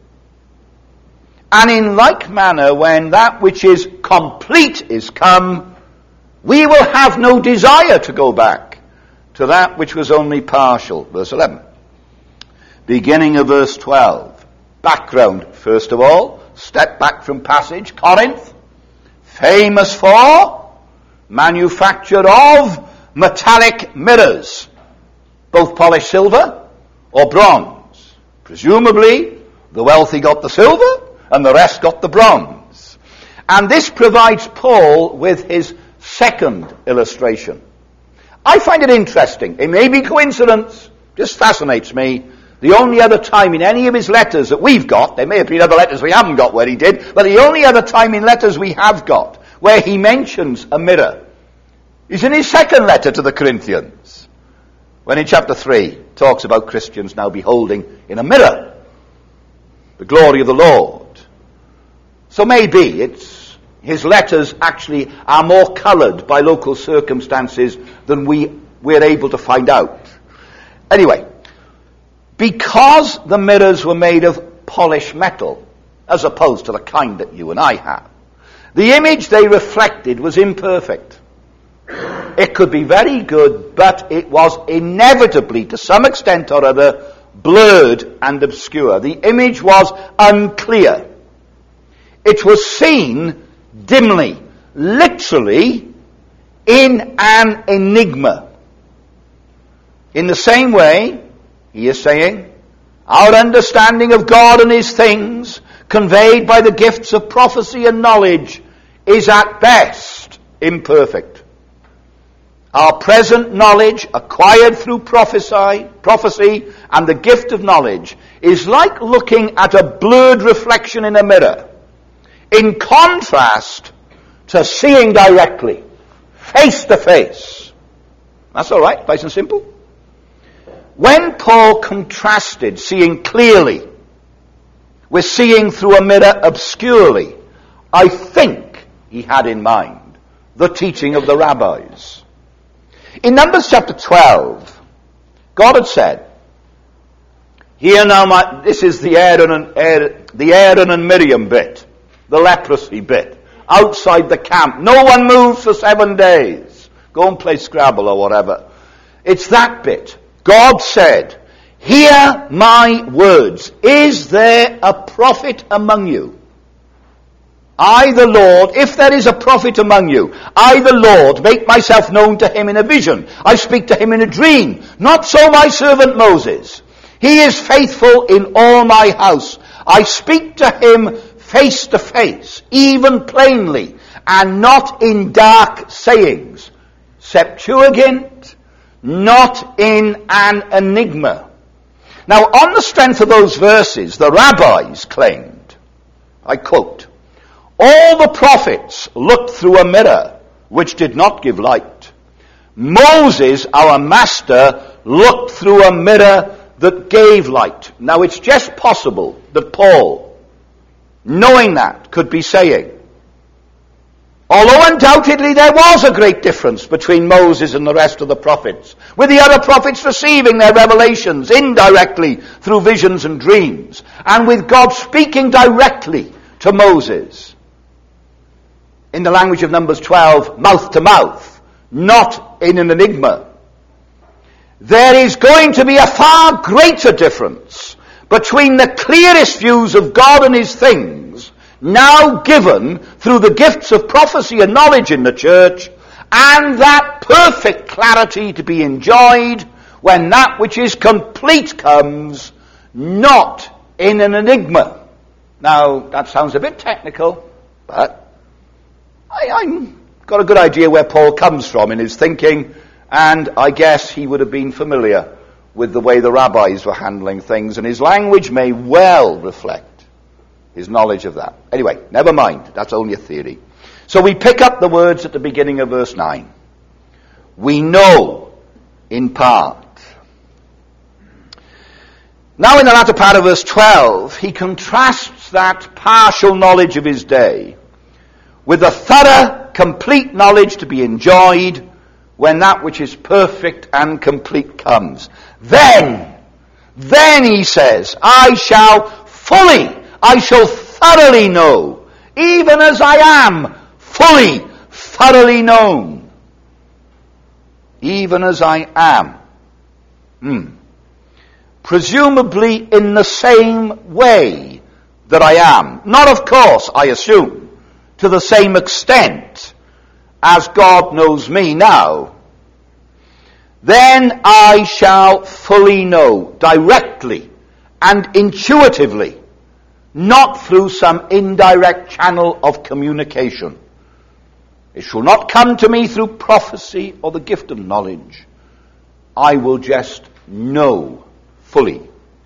And in like manner, when that which is complete is come, we will have no desire to go back to that which was only partial. Verse eleven. Beginning of verse twelve. Background, first of all. Step back from passage. Corinth, famous for manufacture of metallic mirrors, both polished silver or bronze. Presumably, the wealthy got the silver and the rest got the bronze. And this provides Paul with his second illustration. I find it interesting. It may be coincidence, just fascinates me. The only other time in any of his letters that we've got, there may have been other letters we haven't got where he did, but the only other time in letters we have got where he mentions a mirror is in his second letter to the Corinthians, when in chapter three talks about Christians now beholding in a mirror the glory of the Lord. So maybe it's his letters actually are more coloured by local circumstances than we, we're able to find out. Anyway, because the mirrors were made of polished metal, as opposed to the kind that you and I have, the image they reflected was imperfect. It could be very good, but it was inevitably, to some extent or other, blurred and obscure. The image was unclear. It was seen dimly, literally in an enigma. In the same way, he is saying, our understanding of God and his things, conveyed by the gifts of prophecy and knowledge, is at best imperfect. Our present knowledge, acquired through prophecy, prophecy and the gift of knowledge, is like looking at a blurred reflection in a mirror, in contrast to seeing directly, face to face. That's all right, nice and simple. When Paul contrasted seeing clearly with seeing through a mirror obscurely, I think he had in mind the teaching of the rabbis. In Numbers chapter twelve, God had said, here now, my, this is the Aaron and, Aaron, the Aaron and Miriam bit, the leprosy bit, outside the camp. No one moves for seven days. Go and play Scrabble or whatever. It's that bit. God said, hear my words. Is there a prophet among you? I, the Lord, if there is a prophet among you, I, the Lord, make myself known to him in a vision. I speak to him in a dream. Not so my servant Moses. He is faithful in all my house. I speak to him face to face, even plainly, and not in dark sayings. Septuagint, not in an enigma. Now, on the strength of those verses, the rabbis claimed, I quote, all the prophets looked through a mirror which did not give light. Moses, our master, looked through a mirror that gave light. Now, it's just possible that Paul, knowing that, could be saying, although undoubtedly there was a great difference between Moses and the rest of the prophets, with the other prophets receiving their revelations indirectly through visions and dreams, and with God speaking directly to Moses, in the language of Numbers twelve, mouth to mouth, not in an enigma. There is going to be a far greater difference between the clearest views of God and his things, now given through the gifts of prophecy and knowledge in the church, and that perfect clarity to be enjoyed when that which is complete comes, not in an enigma. Now, that sounds a bit technical, but I, I've got a good idea where Paul comes from in his thinking, and I guess he would have been familiar with the way the rabbis were handling things, and his language may well reflect his knowledge of that. Anyway, never mind, that's only a theory. So we pick up the words at the beginning of verse nine. We know in part. Now in the latter part of verse twelve, he contrasts that partial knowledge of his day with a thorough, complete knowledge to be enjoyed when that which is perfect and complete comes. Then, then he says, I shall fully, I shall thoroughly know, even as I am fully, thoroughly known. Even as I am. Hmm. Presumably in the same way that I am. Not, of course, I assume, to the same extent as God knows me now. Then I shall fully know, directly and intuitively, not through some indirect channel of communication. It shall not come to me through prophecy or the gift of knowledge. I will just know fully.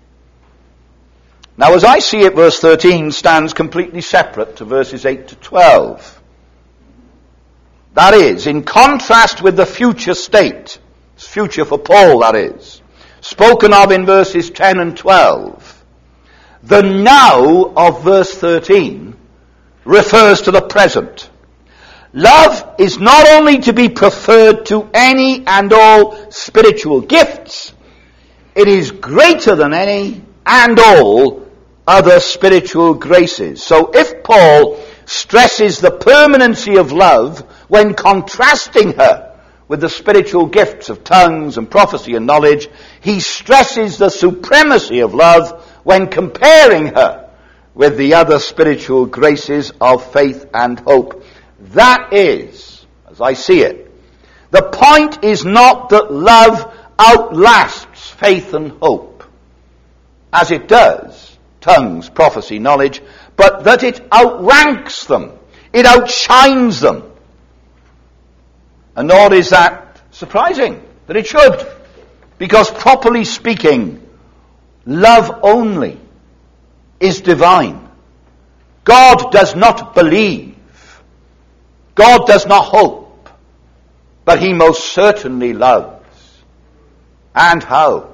Now, as I see it, verse thirteen stands completely separate to verses eight to twelve. That is, in contrast with the future state, future for Paul, that is, spoken of in verses ten and twelve, the now of verse thirteen refers to the present. Love is not only to be preferred to any and all spiritual gifts, it is greater than any and all other spiritual graces. So if Paul stresses the permanency of love when contrasting her with the spiritual gifts of tongues and prophecy and knowledge, he stresses the supremacy of love when comparing her with the other spiritual graces of faith and hope. That is, as I see it, the point is not that love outlasts faith and hope, as it does tongues, prophecy, knowledge, but that it outranks them, it outshines them. And nor is that surprising that it should, because properly speaking, love only is divine. God does not believe. God does not hope. But he most certainly loves. And how?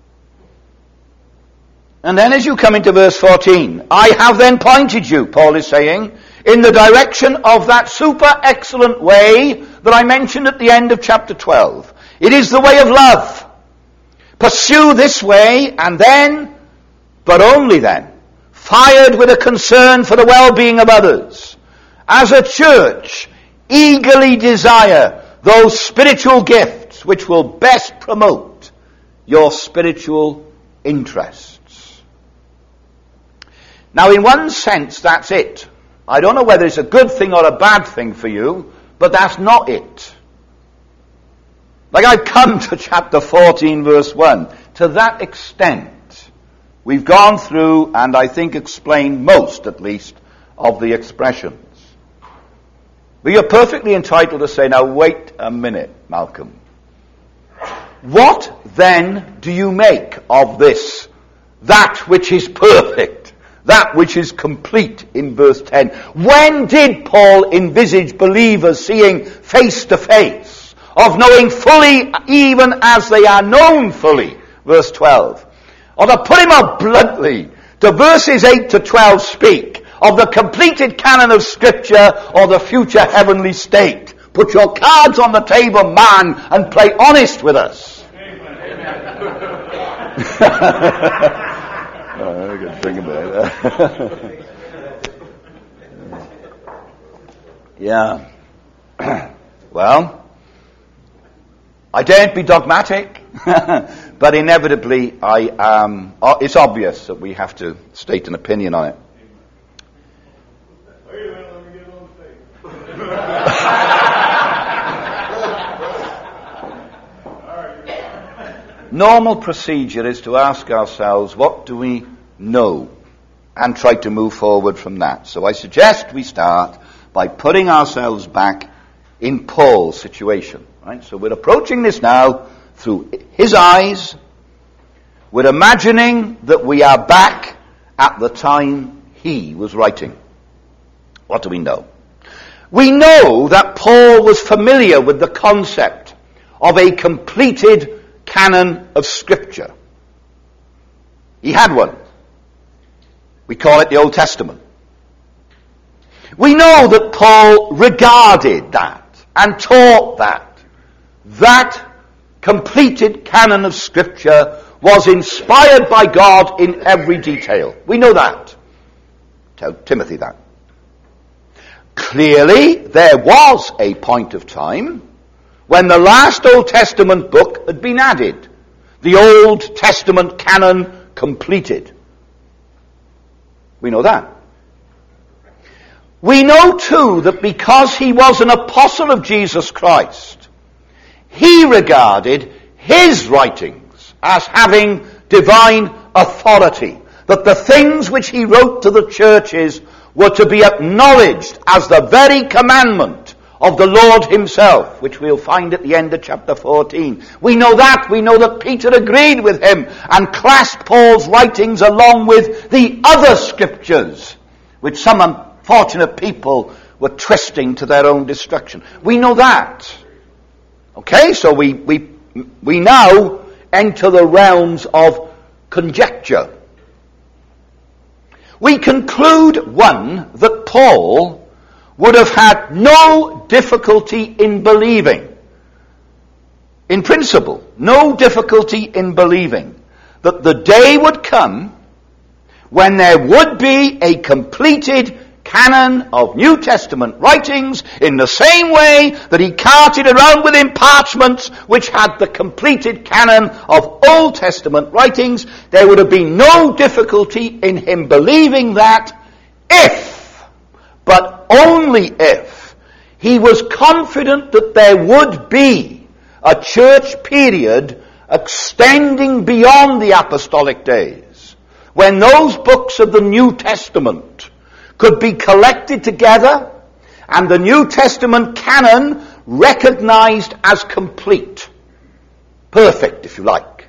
And then as you come into verse fourteen, I have then pointed you, Paul is saying, in the direction of that super excellent way that I mentioned at the end of chapter twelve. It is the way of love. Pursue this way, and then, but only then, fired with a concern for the well-being of others, as a church, eagerly desire those spiritual gifts which will best promote your spiritual interests. Now, in one sense, that's it. I don't know whether it's a good thing or a bad thing for you, but that's not it. Like, I've come to chapter fourteen, verse one. To that extent, we've gone through, and I think explained most, at least, of the expressions. But you're perfectly entitled to say, now wait a minute, Malcolm. What then do you make of this, that which is perfect, that which is complete in verse ten? When did Paul envisage believers seeing face to face, of knowing fully even as they are known fully? Verse twelve. Or to put him up bluntly, to verses eight to twelve speak of the completed canon of Scripture or the future heavenly state. Put your cards on the table, man, and play honest with us. Oh, I can think about that. Yeah. Well, I daren't be dogmatic, but inevitably I um, it's obvious that we have to state an opinion on it. Normal procedure is to ask ourselves, what do we know? And try to move forward from that. So I suggest we start by putting ourselves back in Paul's situation. Right? So we're approaching this now through his eyes. We're imagining that we are back at the time he was writing. What do we know? We know that Paul was familiar with the concept of a completed canon of Scripture. He had one. We call it the Old Testament. We know that Paul regarded that and taught that. That completed canon of Scripture was inspired by God in every detail. We know that. Tell Timothy that. Clearly, there was a point of time when the last Old Testament book had been added. The Old Testament canon completed. We know that. We know too that because he was an apostle of Jesus Christ, he regarded his writings as having divine authority. That the things which he wrote to the churches were to be acknowledged as the very commandment of the Lord himself, which we'll find at the end of chapter fourteen. We know that. We know that Peter agreed with him and classed Paul's writings along with the other scriptures, which some unfortunate people were twisting to their own destruction. We know that. Okay, so we, we, we now enter the realms of conjecture. We conclude, one, that Paul would have had no difficulty in believing, in principle, no difficulty in believing that the day would come when there would be a completed canon of New Testament writings in the same way that he carted around with him parchments which had the completed canon of Old Testament writings, there would have been no difficulty in him believing that if, but only if, he was confident that there would be a church period extending beyond the apostolic days, when those books of the New Testament could be collected together and the New Testament canon recognized as complete, perfect if you like.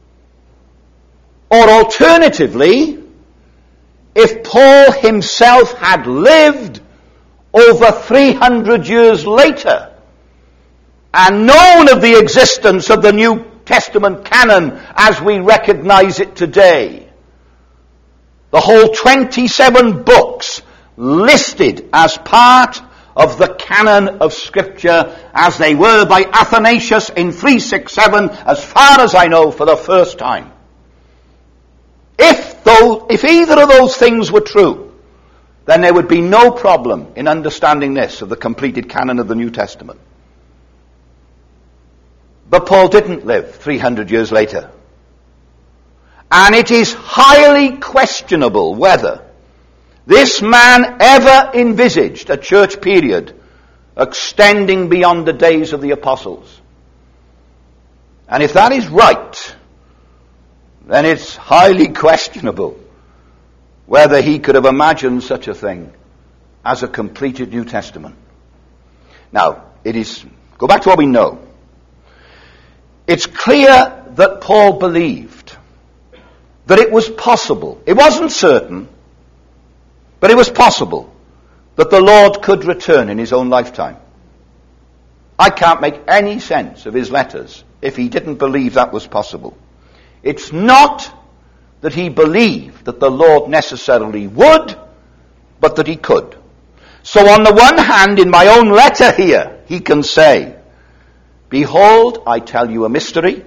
Or alternatively, if Paul himself had lived over three hundred years later and known of the existence of the New Testament canon as we recognize it today, the whole twenty-seven books listed as part of the canon of Scripture as they were by Athanasius in three sixty-seven, as far as I know, for the first time. If, though, if either of those things were true, then there would be no problem in understanding this of the completed canon of the New Testament. But Paul didn't live three hundred years later. And it is highly questionable whether this man ever envisaged a church period extending beyond the days of the apostles. And if that is right, then it's highly questionable whether he could have imagined such a thing as a completed New Testament. Now, it is, go back to what we know. It's clear that Paul believed that it was possible, it wasn't certain, but it was possible that the Lord could return in his own lifetime. I can't make any sense of his letters if he didn't believe that was possible. It's not that he believed that the Lord necessarily would, but that he could. So on the one hand, in my own letter here, he can say, "Behold, I tell you a mystery.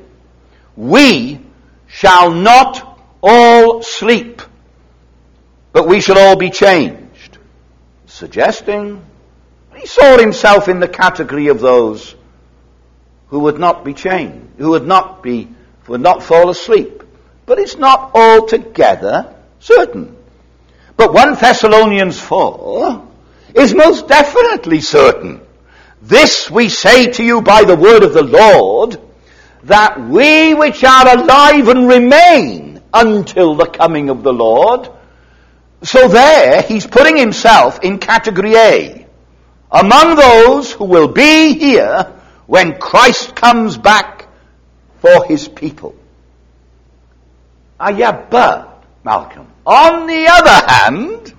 We shall not all sleep, but we shall all be changed," suggesting he saw himself in the category of those who would not be changed, who would not be, would not fall asleep. But it's not altogether certain. But First Thessalonians four is most definitely certain. "This we say to you by the word of the Lord, that we which are alive and remain until the coming of the Lord." So there, he's putting himself in category A, among those who will be here when Christ comes back for his people. Ah, yeah, but, Malcolm, on the other hand,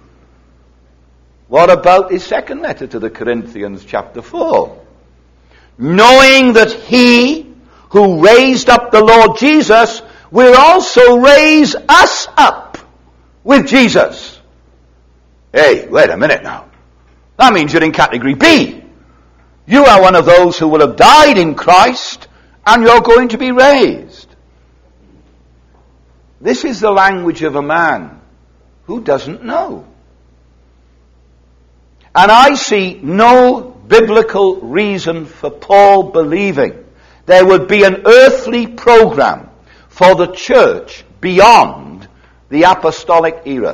what about his second letter to the Corinthians, chapter four? "Knowing that he who raised up the Lord Jesus will also raise us up with Jesus." Hey, wait a minute now. That means you're in category B. You are one of those who will have died in Christ, and you're going to be raised. This is the language of a man who doesn't know. And I see no biblical reason for Paul believing there would be an earthly program for the church beyond the apostolic era.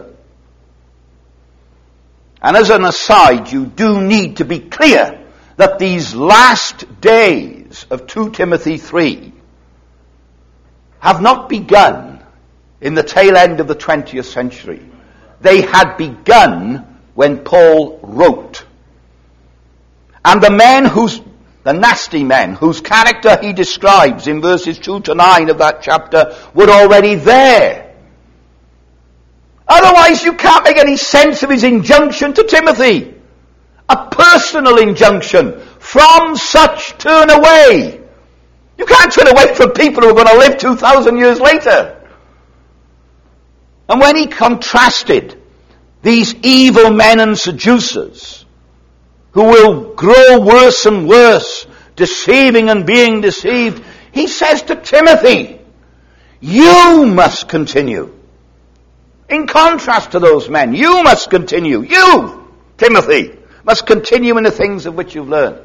And as an aside, you do need to be clear that these last days of Second Timothy three have not begun in the tail end of the twentieth century. They had begun when Paul wrote. And the men whose, the nasty men whose character he describes in verses two to nine of that chapter were already there. Otherwise you can't make any sense of his injunction to Timothy. A personal injunction. From such turn away. You can't turn away from people who are going to live two thousand years later. And when he contrasted these evil men and seducers, who will grow worse and worse, deceiving and being deceived, he says to Timothy, you must continue. In contrast to those men, you must continue. You! Timothy, must continue in the things of which you've learned.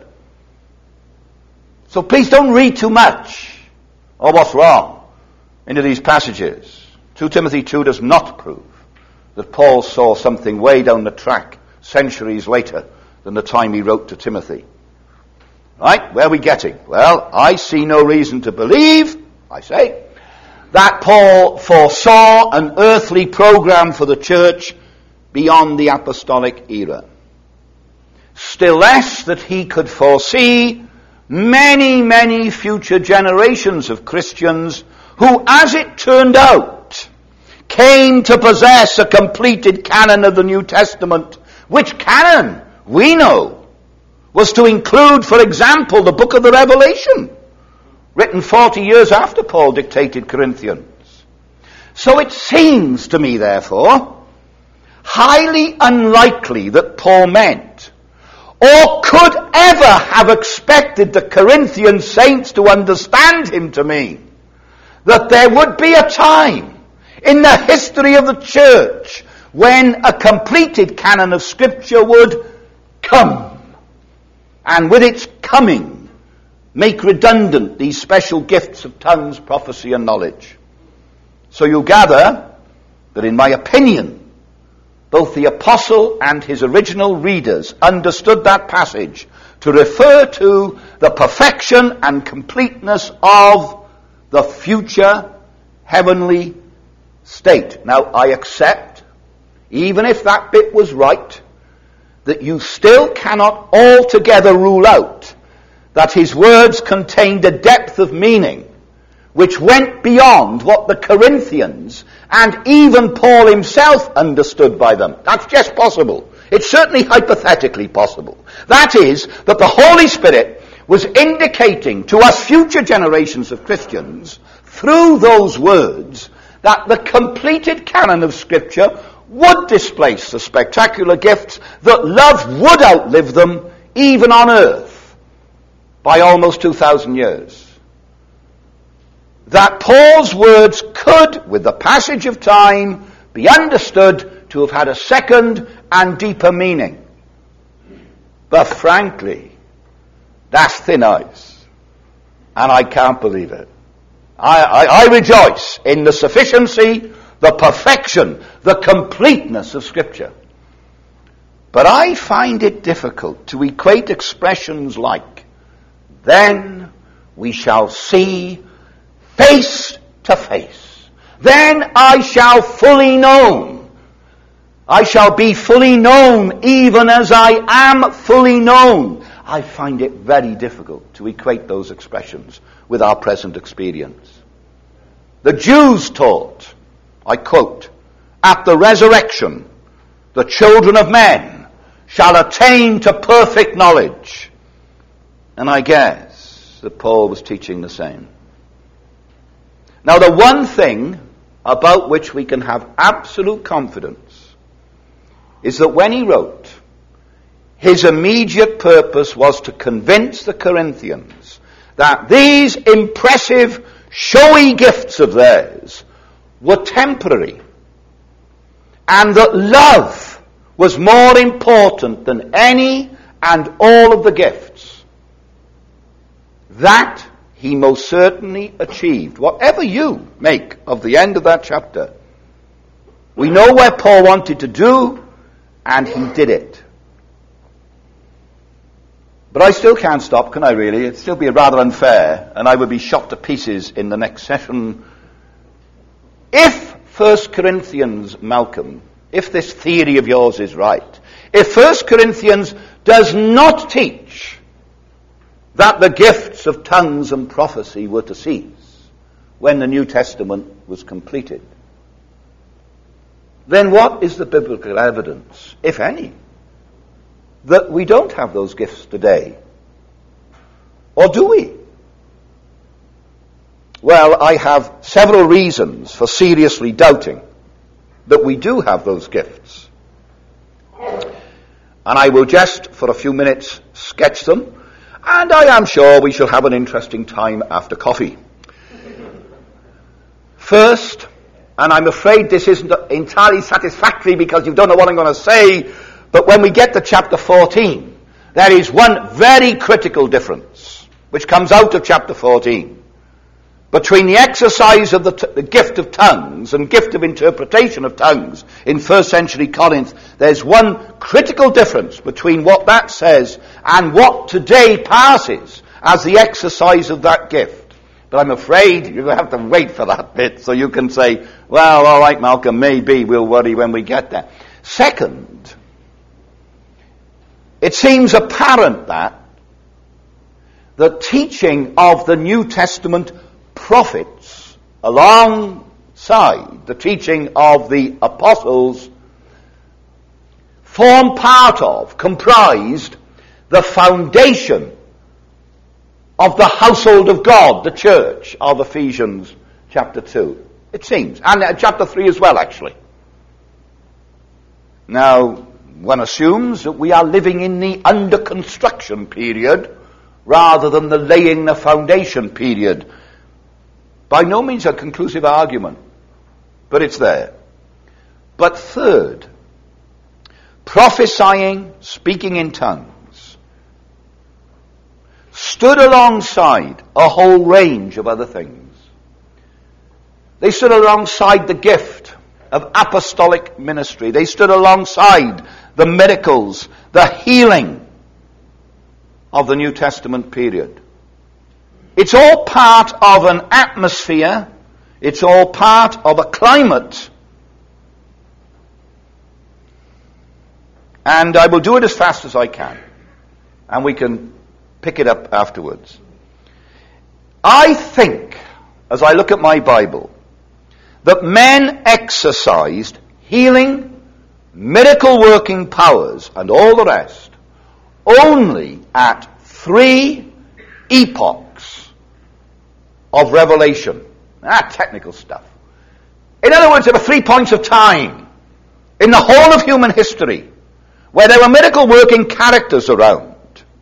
So please don't read too much or what's wrong into these passages. Second Timothy two does not prove that Paul saw something way down the track centuries later than the time he wrote to Timothy. Right? Where are we getting? Well, I see no reason to believe, I say, that Paul foresaw an earthly program for the church beyond the apostolic era. Still less that he could foresee many, many future generations of Christians who, as it turned out, came to possess a completed canon of the New Testament, which canon, we know, was to include, for example, the book of the Revelation, written forty years after Paul dictated Corinthians. So it seems to me, therefore, highly unlikely that Paul meant, or could ever have expected the Corinthian saints to understand him to mean, that there would be a time in the history of the church when a completed canon of Scripture would come, and with its coming make redundant these special gifts of tongues, prophecy, and knowledge. So you gather that, in my opinion, both the apostle and his original readers understood that passage to refer to the perfection and completeness of the future heavenly state. Now, I accept, even if that bit was right, that you still cannot altogether rule out that his words contained a depth of meaning which went beyond what the Corinthians and even Paul himself understood by them. That's just possible. It's certainly hypothetically possible. That is, that the Holy Spirit was indicating to us future generations of Christians through those words that the completed canon of Scripture would displace the spectacular gifts, that love would outlive them even on earth by almost two thousand years. That Paul's words could, with the passage of time, be understood to have had a second and deeper meaning. But frankly, that's thin ice. And I can't believe it. I, I, I rejoice in the sufficiency, the perfection, the completeness of Scripture. But I find it difficult to equate expressions like, then we shall see face to face. Then I shall fully know. I shall be fully known even as I am fully known. I find it very difficult to equate those expressions with our present experience. The Jews taught, I quote, at the resurrection, the children of men shall attain to perfect knowledge. And I guess that Paul was teaching the same. Now, the one thing about which we can have absolute confidence is that when he wrote, his immediate purpose was to convince the Corinthians that these impressive, showy gifts of theirs were temporary, and that love was more important than any and all of the gifts. That he most certainly achieved, whatever you make of the end of that chapter. We know where Paul wanted to do, and he did it. But I still can't stop, can I really? It'd still be rather unfair, and I would be shot to pieces in the next session. If First Corinthians, Malcolm, if this theory of yours is right, if First Corinthians does not teach that the gifts of tongues and prophecy were to cease when the New Testament was completed, then what is the biblical evidence, if any, that we don't have those gifts today? Or do we? Well, I have several reasons for seriously doubting that we do have those gifts. And I will just, for a few minutes, sketch them. And I am sure we shall have an interesting time after coffee. First, and I'm afraid this isn't entirely satisfactory because you don't know what I'm going to say, But when we get to chapter fourteen, there is one very critical difference, which comes out of chapter fourteen. Between the exercise of the, t- the gift of tongues and gift of interpretation of tongues in first century Corinth, there's one critical difference between what that says and what today passes as the exercise of that gift. But I'm afraid you have to wait for that bit so you can say, well, all right, Malcolm, maybe we'll worry when we get there. Second, it seems apparent that the teaching of the New Testament prophets alongside the teaching of the apostles form part of, comprised, the foundation of the household of God, the church of Ephesians chapter two. It seems. And uh, chapter three as well, actually. Now, one assumes that we are living in the under construction period rather than the laying the foundation period. By no means a conclusive argument, but it's there. But third, prophesying, speaking in tongues, stood alongside a whole range of other things. They stood alongside the gift of apostolic ministry. They stood alongside the miracles, the healing of the New Testament period. It's all part of an atmosphere. It's all part of a climate. And I will do it as fast as I can. And we can pick it up afterwards. I think, as I look at my Bible, that men exercised healing, miracle-working powers, and all the rest, only at three epochs of revelation. Ah, technical stuff. In other words, there were three points of time in the whole of human history where there were miracle-working characters around.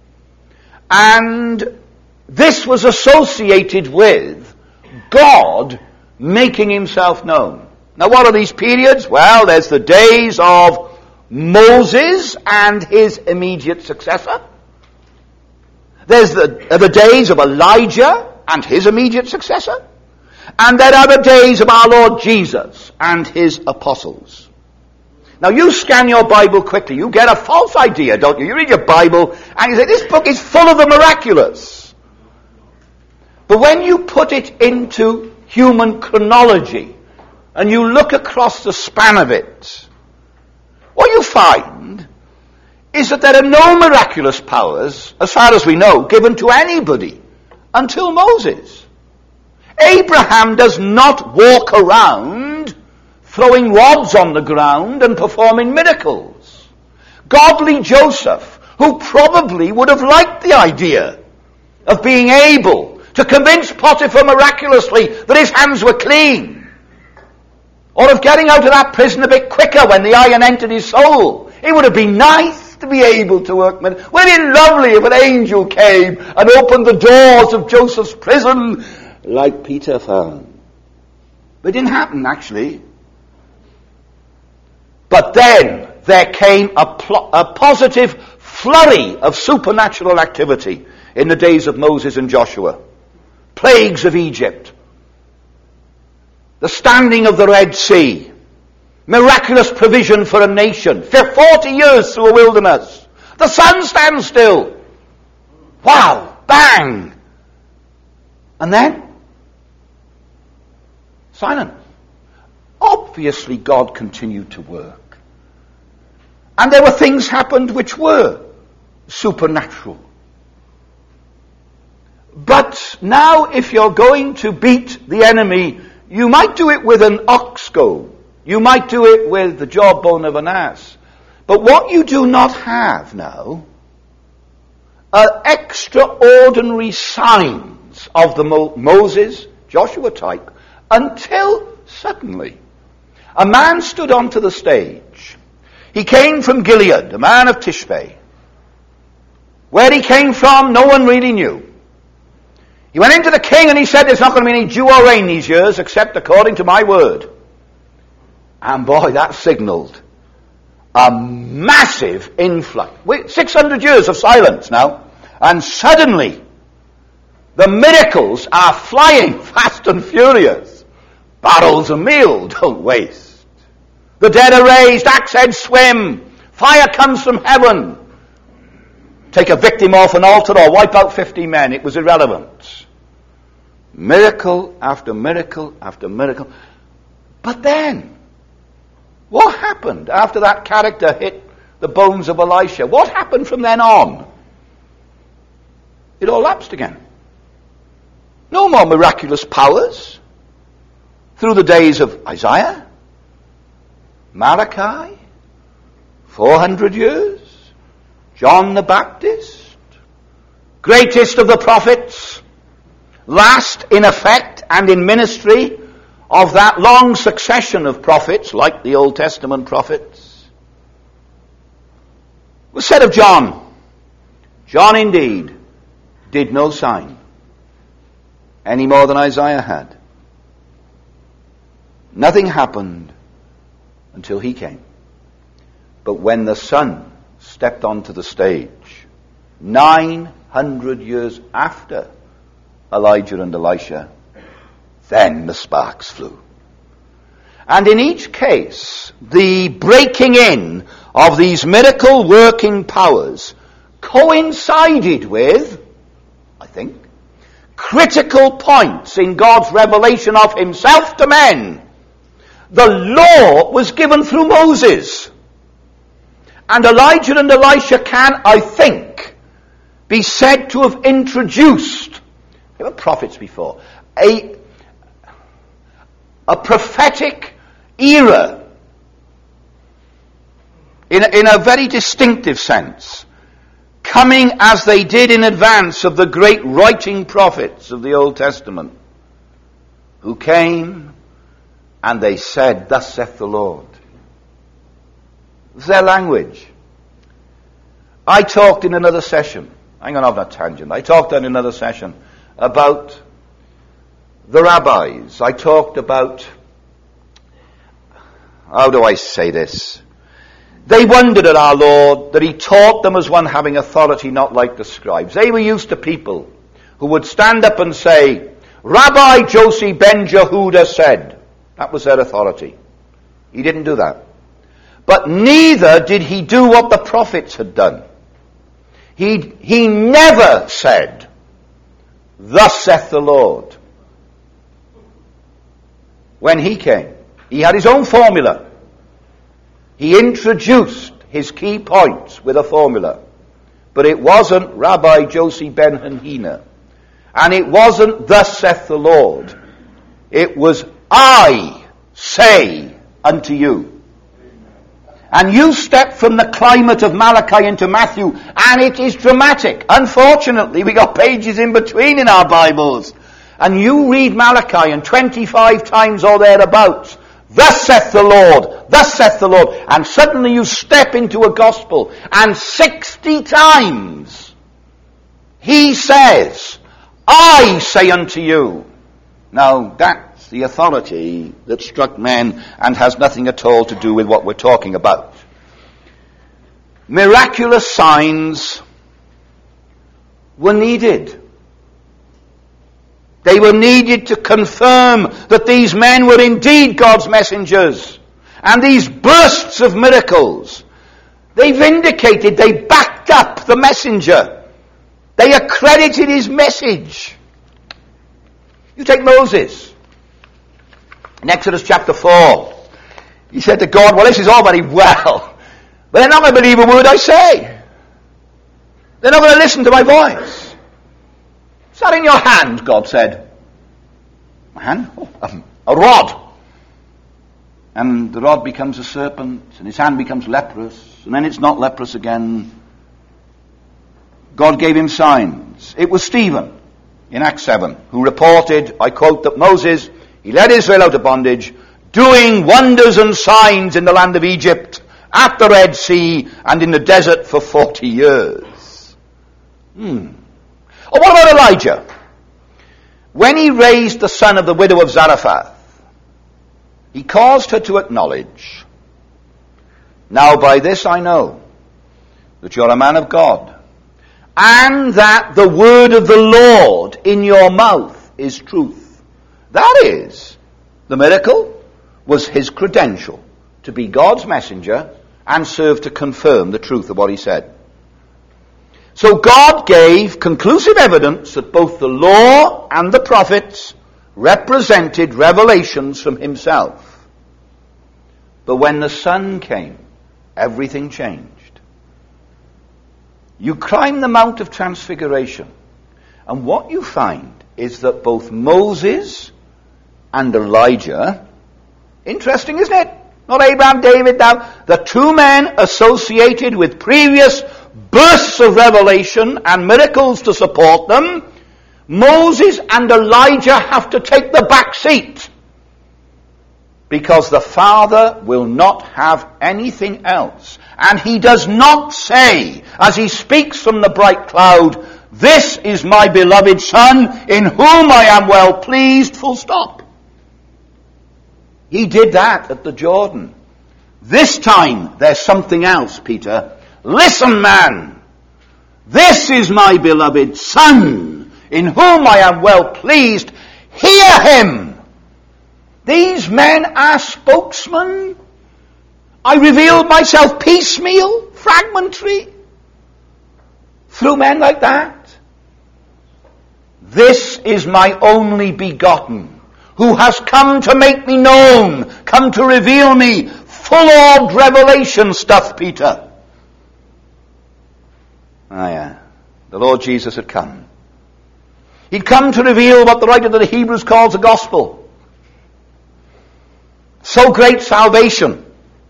And this was associated with God making himself known. Now, what are these periods? Well, there's the days of Moses and his immediate successor. There's the, the days of Elijah and his immediate successor. And there are the days of our Lord Jesus and his apostles. Now you scan your Bible quickly, you get a false idea, don't you? You read your Bible and you say, this book is full of the miraculous. But when you put it into human chronology and you look across the span of it, what you find is that there are no miraculous powers, as far as we know, given to anybody until Moses. Abraham does not walk around throwing rods on the ground and performing miracles. Godly Joseph, who probably would have liked the idea of being able to convince Potiphar miraculously that his hands were clean, or of getting out of that prison a bit quicker when the iron entered his soul. It would have been nice to be able to work. Wouldn't it be lovely if an angel came and opened the doors of Joseph's prison like Peter found? But it didn't happen, actually. But then there came a, pl- a positive flurry of supernatural activity in the days of Moses and Joshua. Plagues of Egypt, the standing of the Red Sea, miraculous provision for a nation, for forty years through a wilderness. The sun stands still. Wow, bang. And then, silence. Obviously God continued to work. And there were things happened which were supernatural. But now if you're going to beat the enemy, you might do it with an ox goad. You might do it with the jawbone of an ass. But what you do not have now are extraordinary signs of the Mo- Moses, Joshua type, until suddenly a man stood onto the stage. He came from Gilead, a man of Tishbe. Where he came from, no one really knew. He went into the king and he said, there's not going to be any dew or rain these years except according to my word. And boy, that signaled a massive influx. six hundred years of silence now. And suddenly, the miracles are flying fast and furious. Barrels of meal don't waste. The dead are raised, axe heads swim. Fire comes from heaven. Take a victim off an altar or wipe out fifty men. It was irrelevant. Miracle after miracle after miracle. But then, what happened after that character hit the bones of Elisha? What happened from then on? It all lapsed again. No more miraculous powers through the days of Isaiah, Malachi, four hundred years, John the Baptist, greatest of the prophets, last in effect and in ministry of that long succession of prophets, like the Old Testament prophets. It was said of John, John indeed did no sign, any more than Isaiah had. Nothing happened until he came. But when the Son stepped onto the stage, nine hundred years after Elijah and Elisha, then the sparks flew. And in each case, the breaking in of these miracle working powers coincided with, I think, critical points in God's revelation of himself to men. The law was given through Moses. And Elijah and Elisha can, I think, be said to have introduced, there were prophets before, a, a prophetic era in a, in a very distinctive sense, coming as they did in advance of the great writing prophets of the Old Testament, who came and they said, "Thus saith the Lord." It's their language. I talked in another session, I'm going to have that tangent, I talked in another session about the rabbis. I talked about, how do I say this? They wondered at our Lord that he taught them as one having authority, not like the scribes. They were used to people who would stand up and say, "Rabbi Josie ben Jehuda said." That was their authority. He didn't do that. But neither did he do what the prophets had done. He, he never said, "Thus saith the Lord." When he came, he had his own formula. He introduced his key points with a formula. But it wasn't Rabbi Josie ben Hanina. And it wasn't "Thus saith the Lord." It was, "I say unto you." And you step from the climate of Malachi into Matthew, and it is dramatic. Unfortunately, we got pages in between in our Bibles. And you read Malachi, and twenty-five times or thereabouts, "Thus saith the Lord, thus saith the Lord." And suddenly you step into a gospel, and sixty times he says, "I say unto you." Now, that's the authority that struck men and has nothing at all to do with what we're talking about. Miraculous signs were needed. They were needed to confirm that these men were indeed God's messengers. And these bursts of miracles, they vindicated, they backed up the messenger. They accredited his message. You take Moses. In Exodus chapter four, he said to God, "Well, this is all very well, but they're not going to believe a word I say. They're not going to listen to my voice." "Is that in your hand?" God said. "My hand? Oh, um, a rod." And the rod becomes a serpent, and his hand becomes leprous, and then it's not leprous again. God gave him signs. It was Stephen in Acts seven who reported, I quote, that Moses, he led Israel out of bondage, doing wonders and signs in the land of Egypt, at the Red Sea, and in the desert for forty years. Hmm. Oh, what about Elijah? When he raised the son of the widow of Zarephath, he caused her to acknowledge Now by this I know that you're a man of God, and that the word of the Lord in your mouth is truth. That is, the miracle was his credential to be God's messenger and serve to confirm the truth of what he said. So God gave conclusive evidence that both the law and the prophets represented revelations from himself. But when the Son came, everything changed. You climb the Mount of Transfiguration, and what you find is that both Moses and Elijah, interesting, isn't it? Not Abraham, David now, the two men associated with previous bursts of revelation and miracles to support them, Moses and Elijah have to take the back seat, because the Father will not have anything else. And he does not say, as he speaks from the bright cloud, "This is my beloved Son, in whom I am well pleased," full stop. He did that at the Jordan. This time there's something else, Peter. "Listen, man, this is my beloved Son, in whom I am well pleased. Hear him." These men are spokesmen. I revealed myself piecemeal, fragmentary, through men like that. "This is my only begotten, who has come to make me known, come to reveal me." Full-orbed revelation stuff, Peter. Ah, yeah. The Lord Jesus had come. He'd come to reveal what the writer to the Hebrews calls the gospel. So great salvation,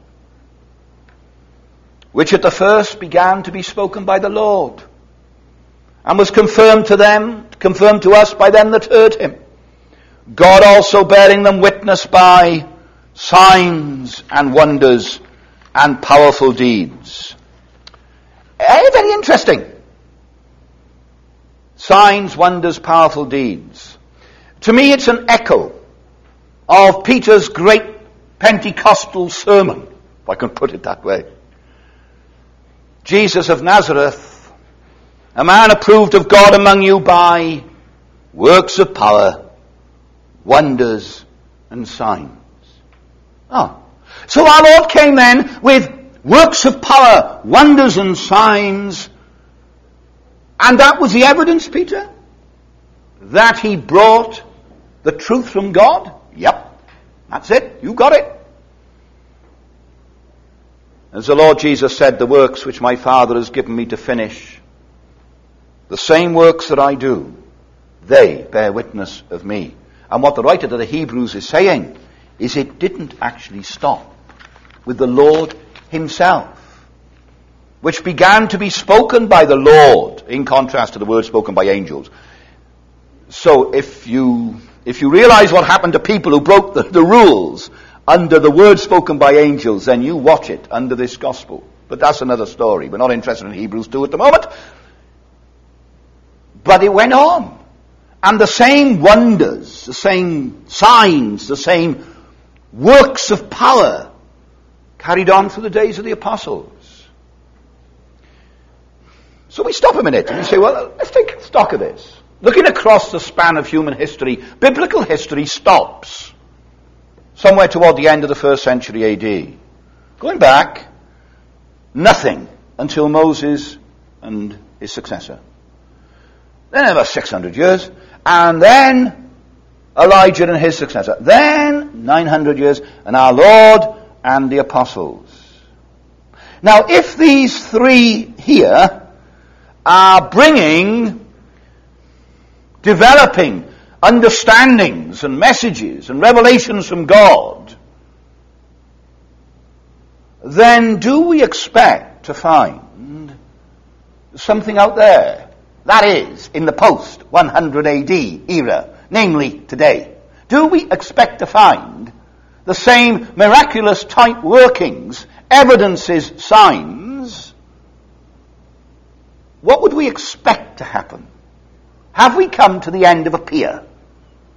which at the first began to be spoken by the Lord, and was confirmed to them, confirmed to us by them that heard him. God also bearing them witness by signs and wonders and powerful deeds. Eh, very interesting. Signs, wonders, powerful deeds. To me it's an echo of Peter's great Pentecostal sermon, if I can put it that way. Jesus of Nazareth, a man approved of God among you by works of power, wonders, and signs. Oh. So our Lord came then with works of power, wonders and signs, and that was the evidence, Peter, that he brought the truth from God? Yep. That's it. You got it. As the Lord Jesus said, "The works which my Father has given me to finish, the same works that I do, they bear witness of me." And what the writer to the Hebrews is saying is it didn't actually stop with the Lord himself, which began to be spoken by the Lord, in contrast to the word spoken by angels. So if you if you realize what happened to people who broke the, the rules under the word spoken by angels, then you watch it under this gospel. But that's another story. We're not interested in Hebrews two at the moment. But it went on. And the same wonders, the same signs, the same works of power carried on through the days of the apostles. So we stop a minute and we say, well, let's take stock of this. Looking across the span of human history, biblical history stops somewhere toward the end of the first century A D. Going back, nothing until Moses and his successor. Then about six hundred years, and then Elijah and his successor. Then nine hundred years, and our Lord and the apostles. Now, if these three here are bringing, developing understandings and messages and revelations from God, then do we expect to find something out there? That is, in the post one hundred A D era, namely today. Do we expect to find the same miraculous type workings, evidences, signs? What would we expect to happen? Have we come to the end of a pier?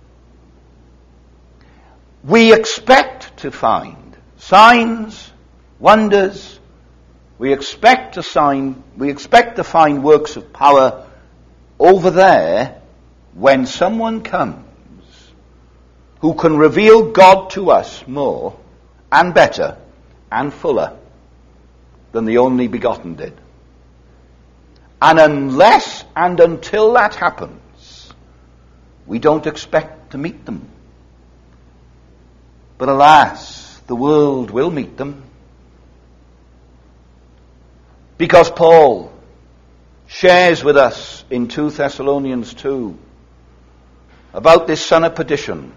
We expect to find signs, wonders. We expect to sign, we expect to find works of power over there when someone comes who can reveal God to us more and better and fuller than the only begotten did. And unless and until that happens, we don't expect to meet them. But alas, the world will meet them. Because Paul shares with us in two Thessalonians two about this son of perdition,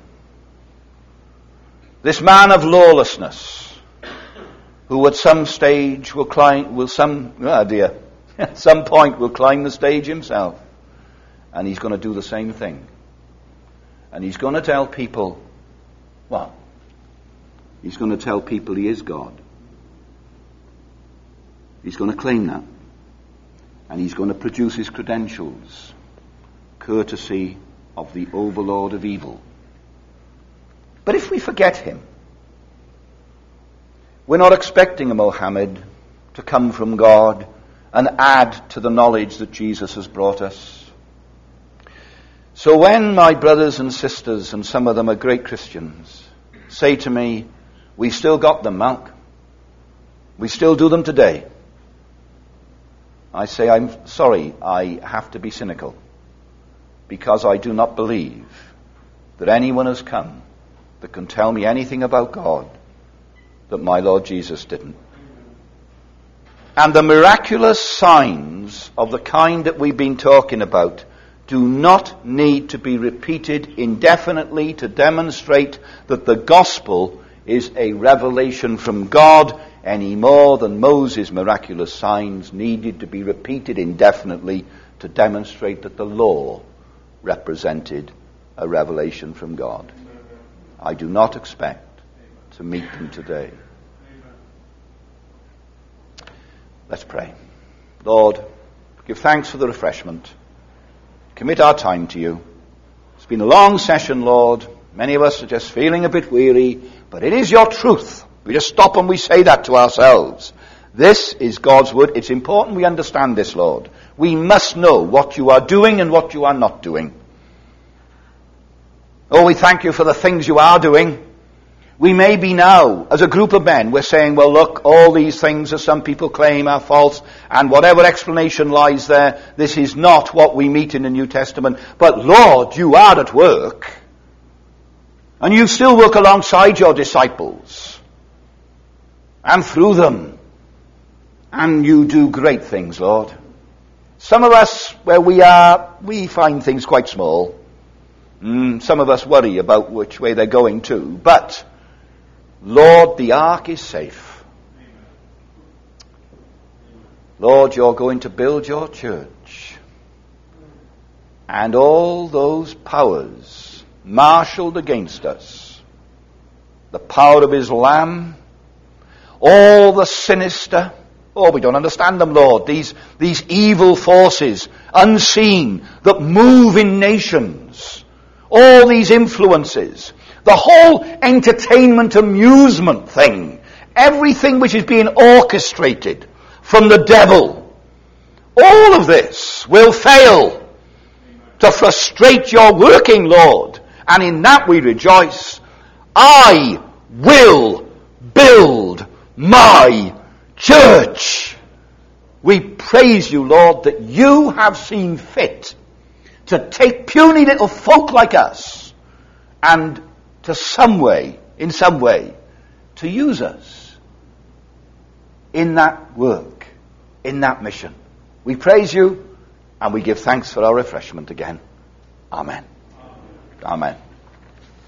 this man of lawlessness, who at some stage will climb, will some, oh dear, at some point will climb the stage himself, and he's going to do the same thing. And he's going to tell people, well, he's going to tell people he is God. He's going to claim that. And he's going to produce his credentials, courtesy of the overlord of evil. But if we forget him, we're not expecting a Mohammed to come from God and add to the knowledge that Jesus has brought us. So when my brothers and sisters, and some of them are great Christians, say to me, we still got them, Malk. We still do them today. I say, I'm sorry, I have to be cynical, because I do not believe that anyone has come that can tell me anything about God that my Lord Jesus didn't. And the miraculous signs of the kind that we've been talking about do not need to be repeated indefinitely to demonstrate that the gospel is a revelation from God, any more than Moses' miraculous signs needed to be repeated indefinitely to demonstrate that the law represented a revelation from God. I do not expect to meet them today. Let's pray. Lord, give thanks for the refreshment. Commit our time to you. It's been a long session, Lord. Many of us are just feeling a bit weary, but it is your truth. We just stop and we say that to ourselves. This is God's word. It's important we understand this, Lord. We must know what you are doing and what you are not doing. Oh, we thank you for the things you are doing. We may be now, as a group of men, we're saying, well, look, all these things, as some people claim, are false, and whatever explanation lies there, this is not what we meet in the New Testament. But Lord, you are at work. And you still work alongside your disciples. And through them. And you do great things, Lord. Some of us, where we are, we find things quite small. Mm, some of us worry about which way they're going to. But, Lord, the ark is safe. Lord, you're going to build your church. And all those powers marshaled against us, the power of Islam, all the sinister, oh, we don't understand them, Lord, these, these evil forces, unseen, that move in nations, all these influences, the whole entertainment amusement thing, everything which is being orchestrated from the devil, all of this will fail to frustrate your working, Lord. And in that we rejoice. I will build my church. We praise you, Lord, that you have seen fit to take puny little folk like us and to some way, in some way, to use us in that work, in that mission. We praise you and we give thanks for our refreshment again. Amen. Amen.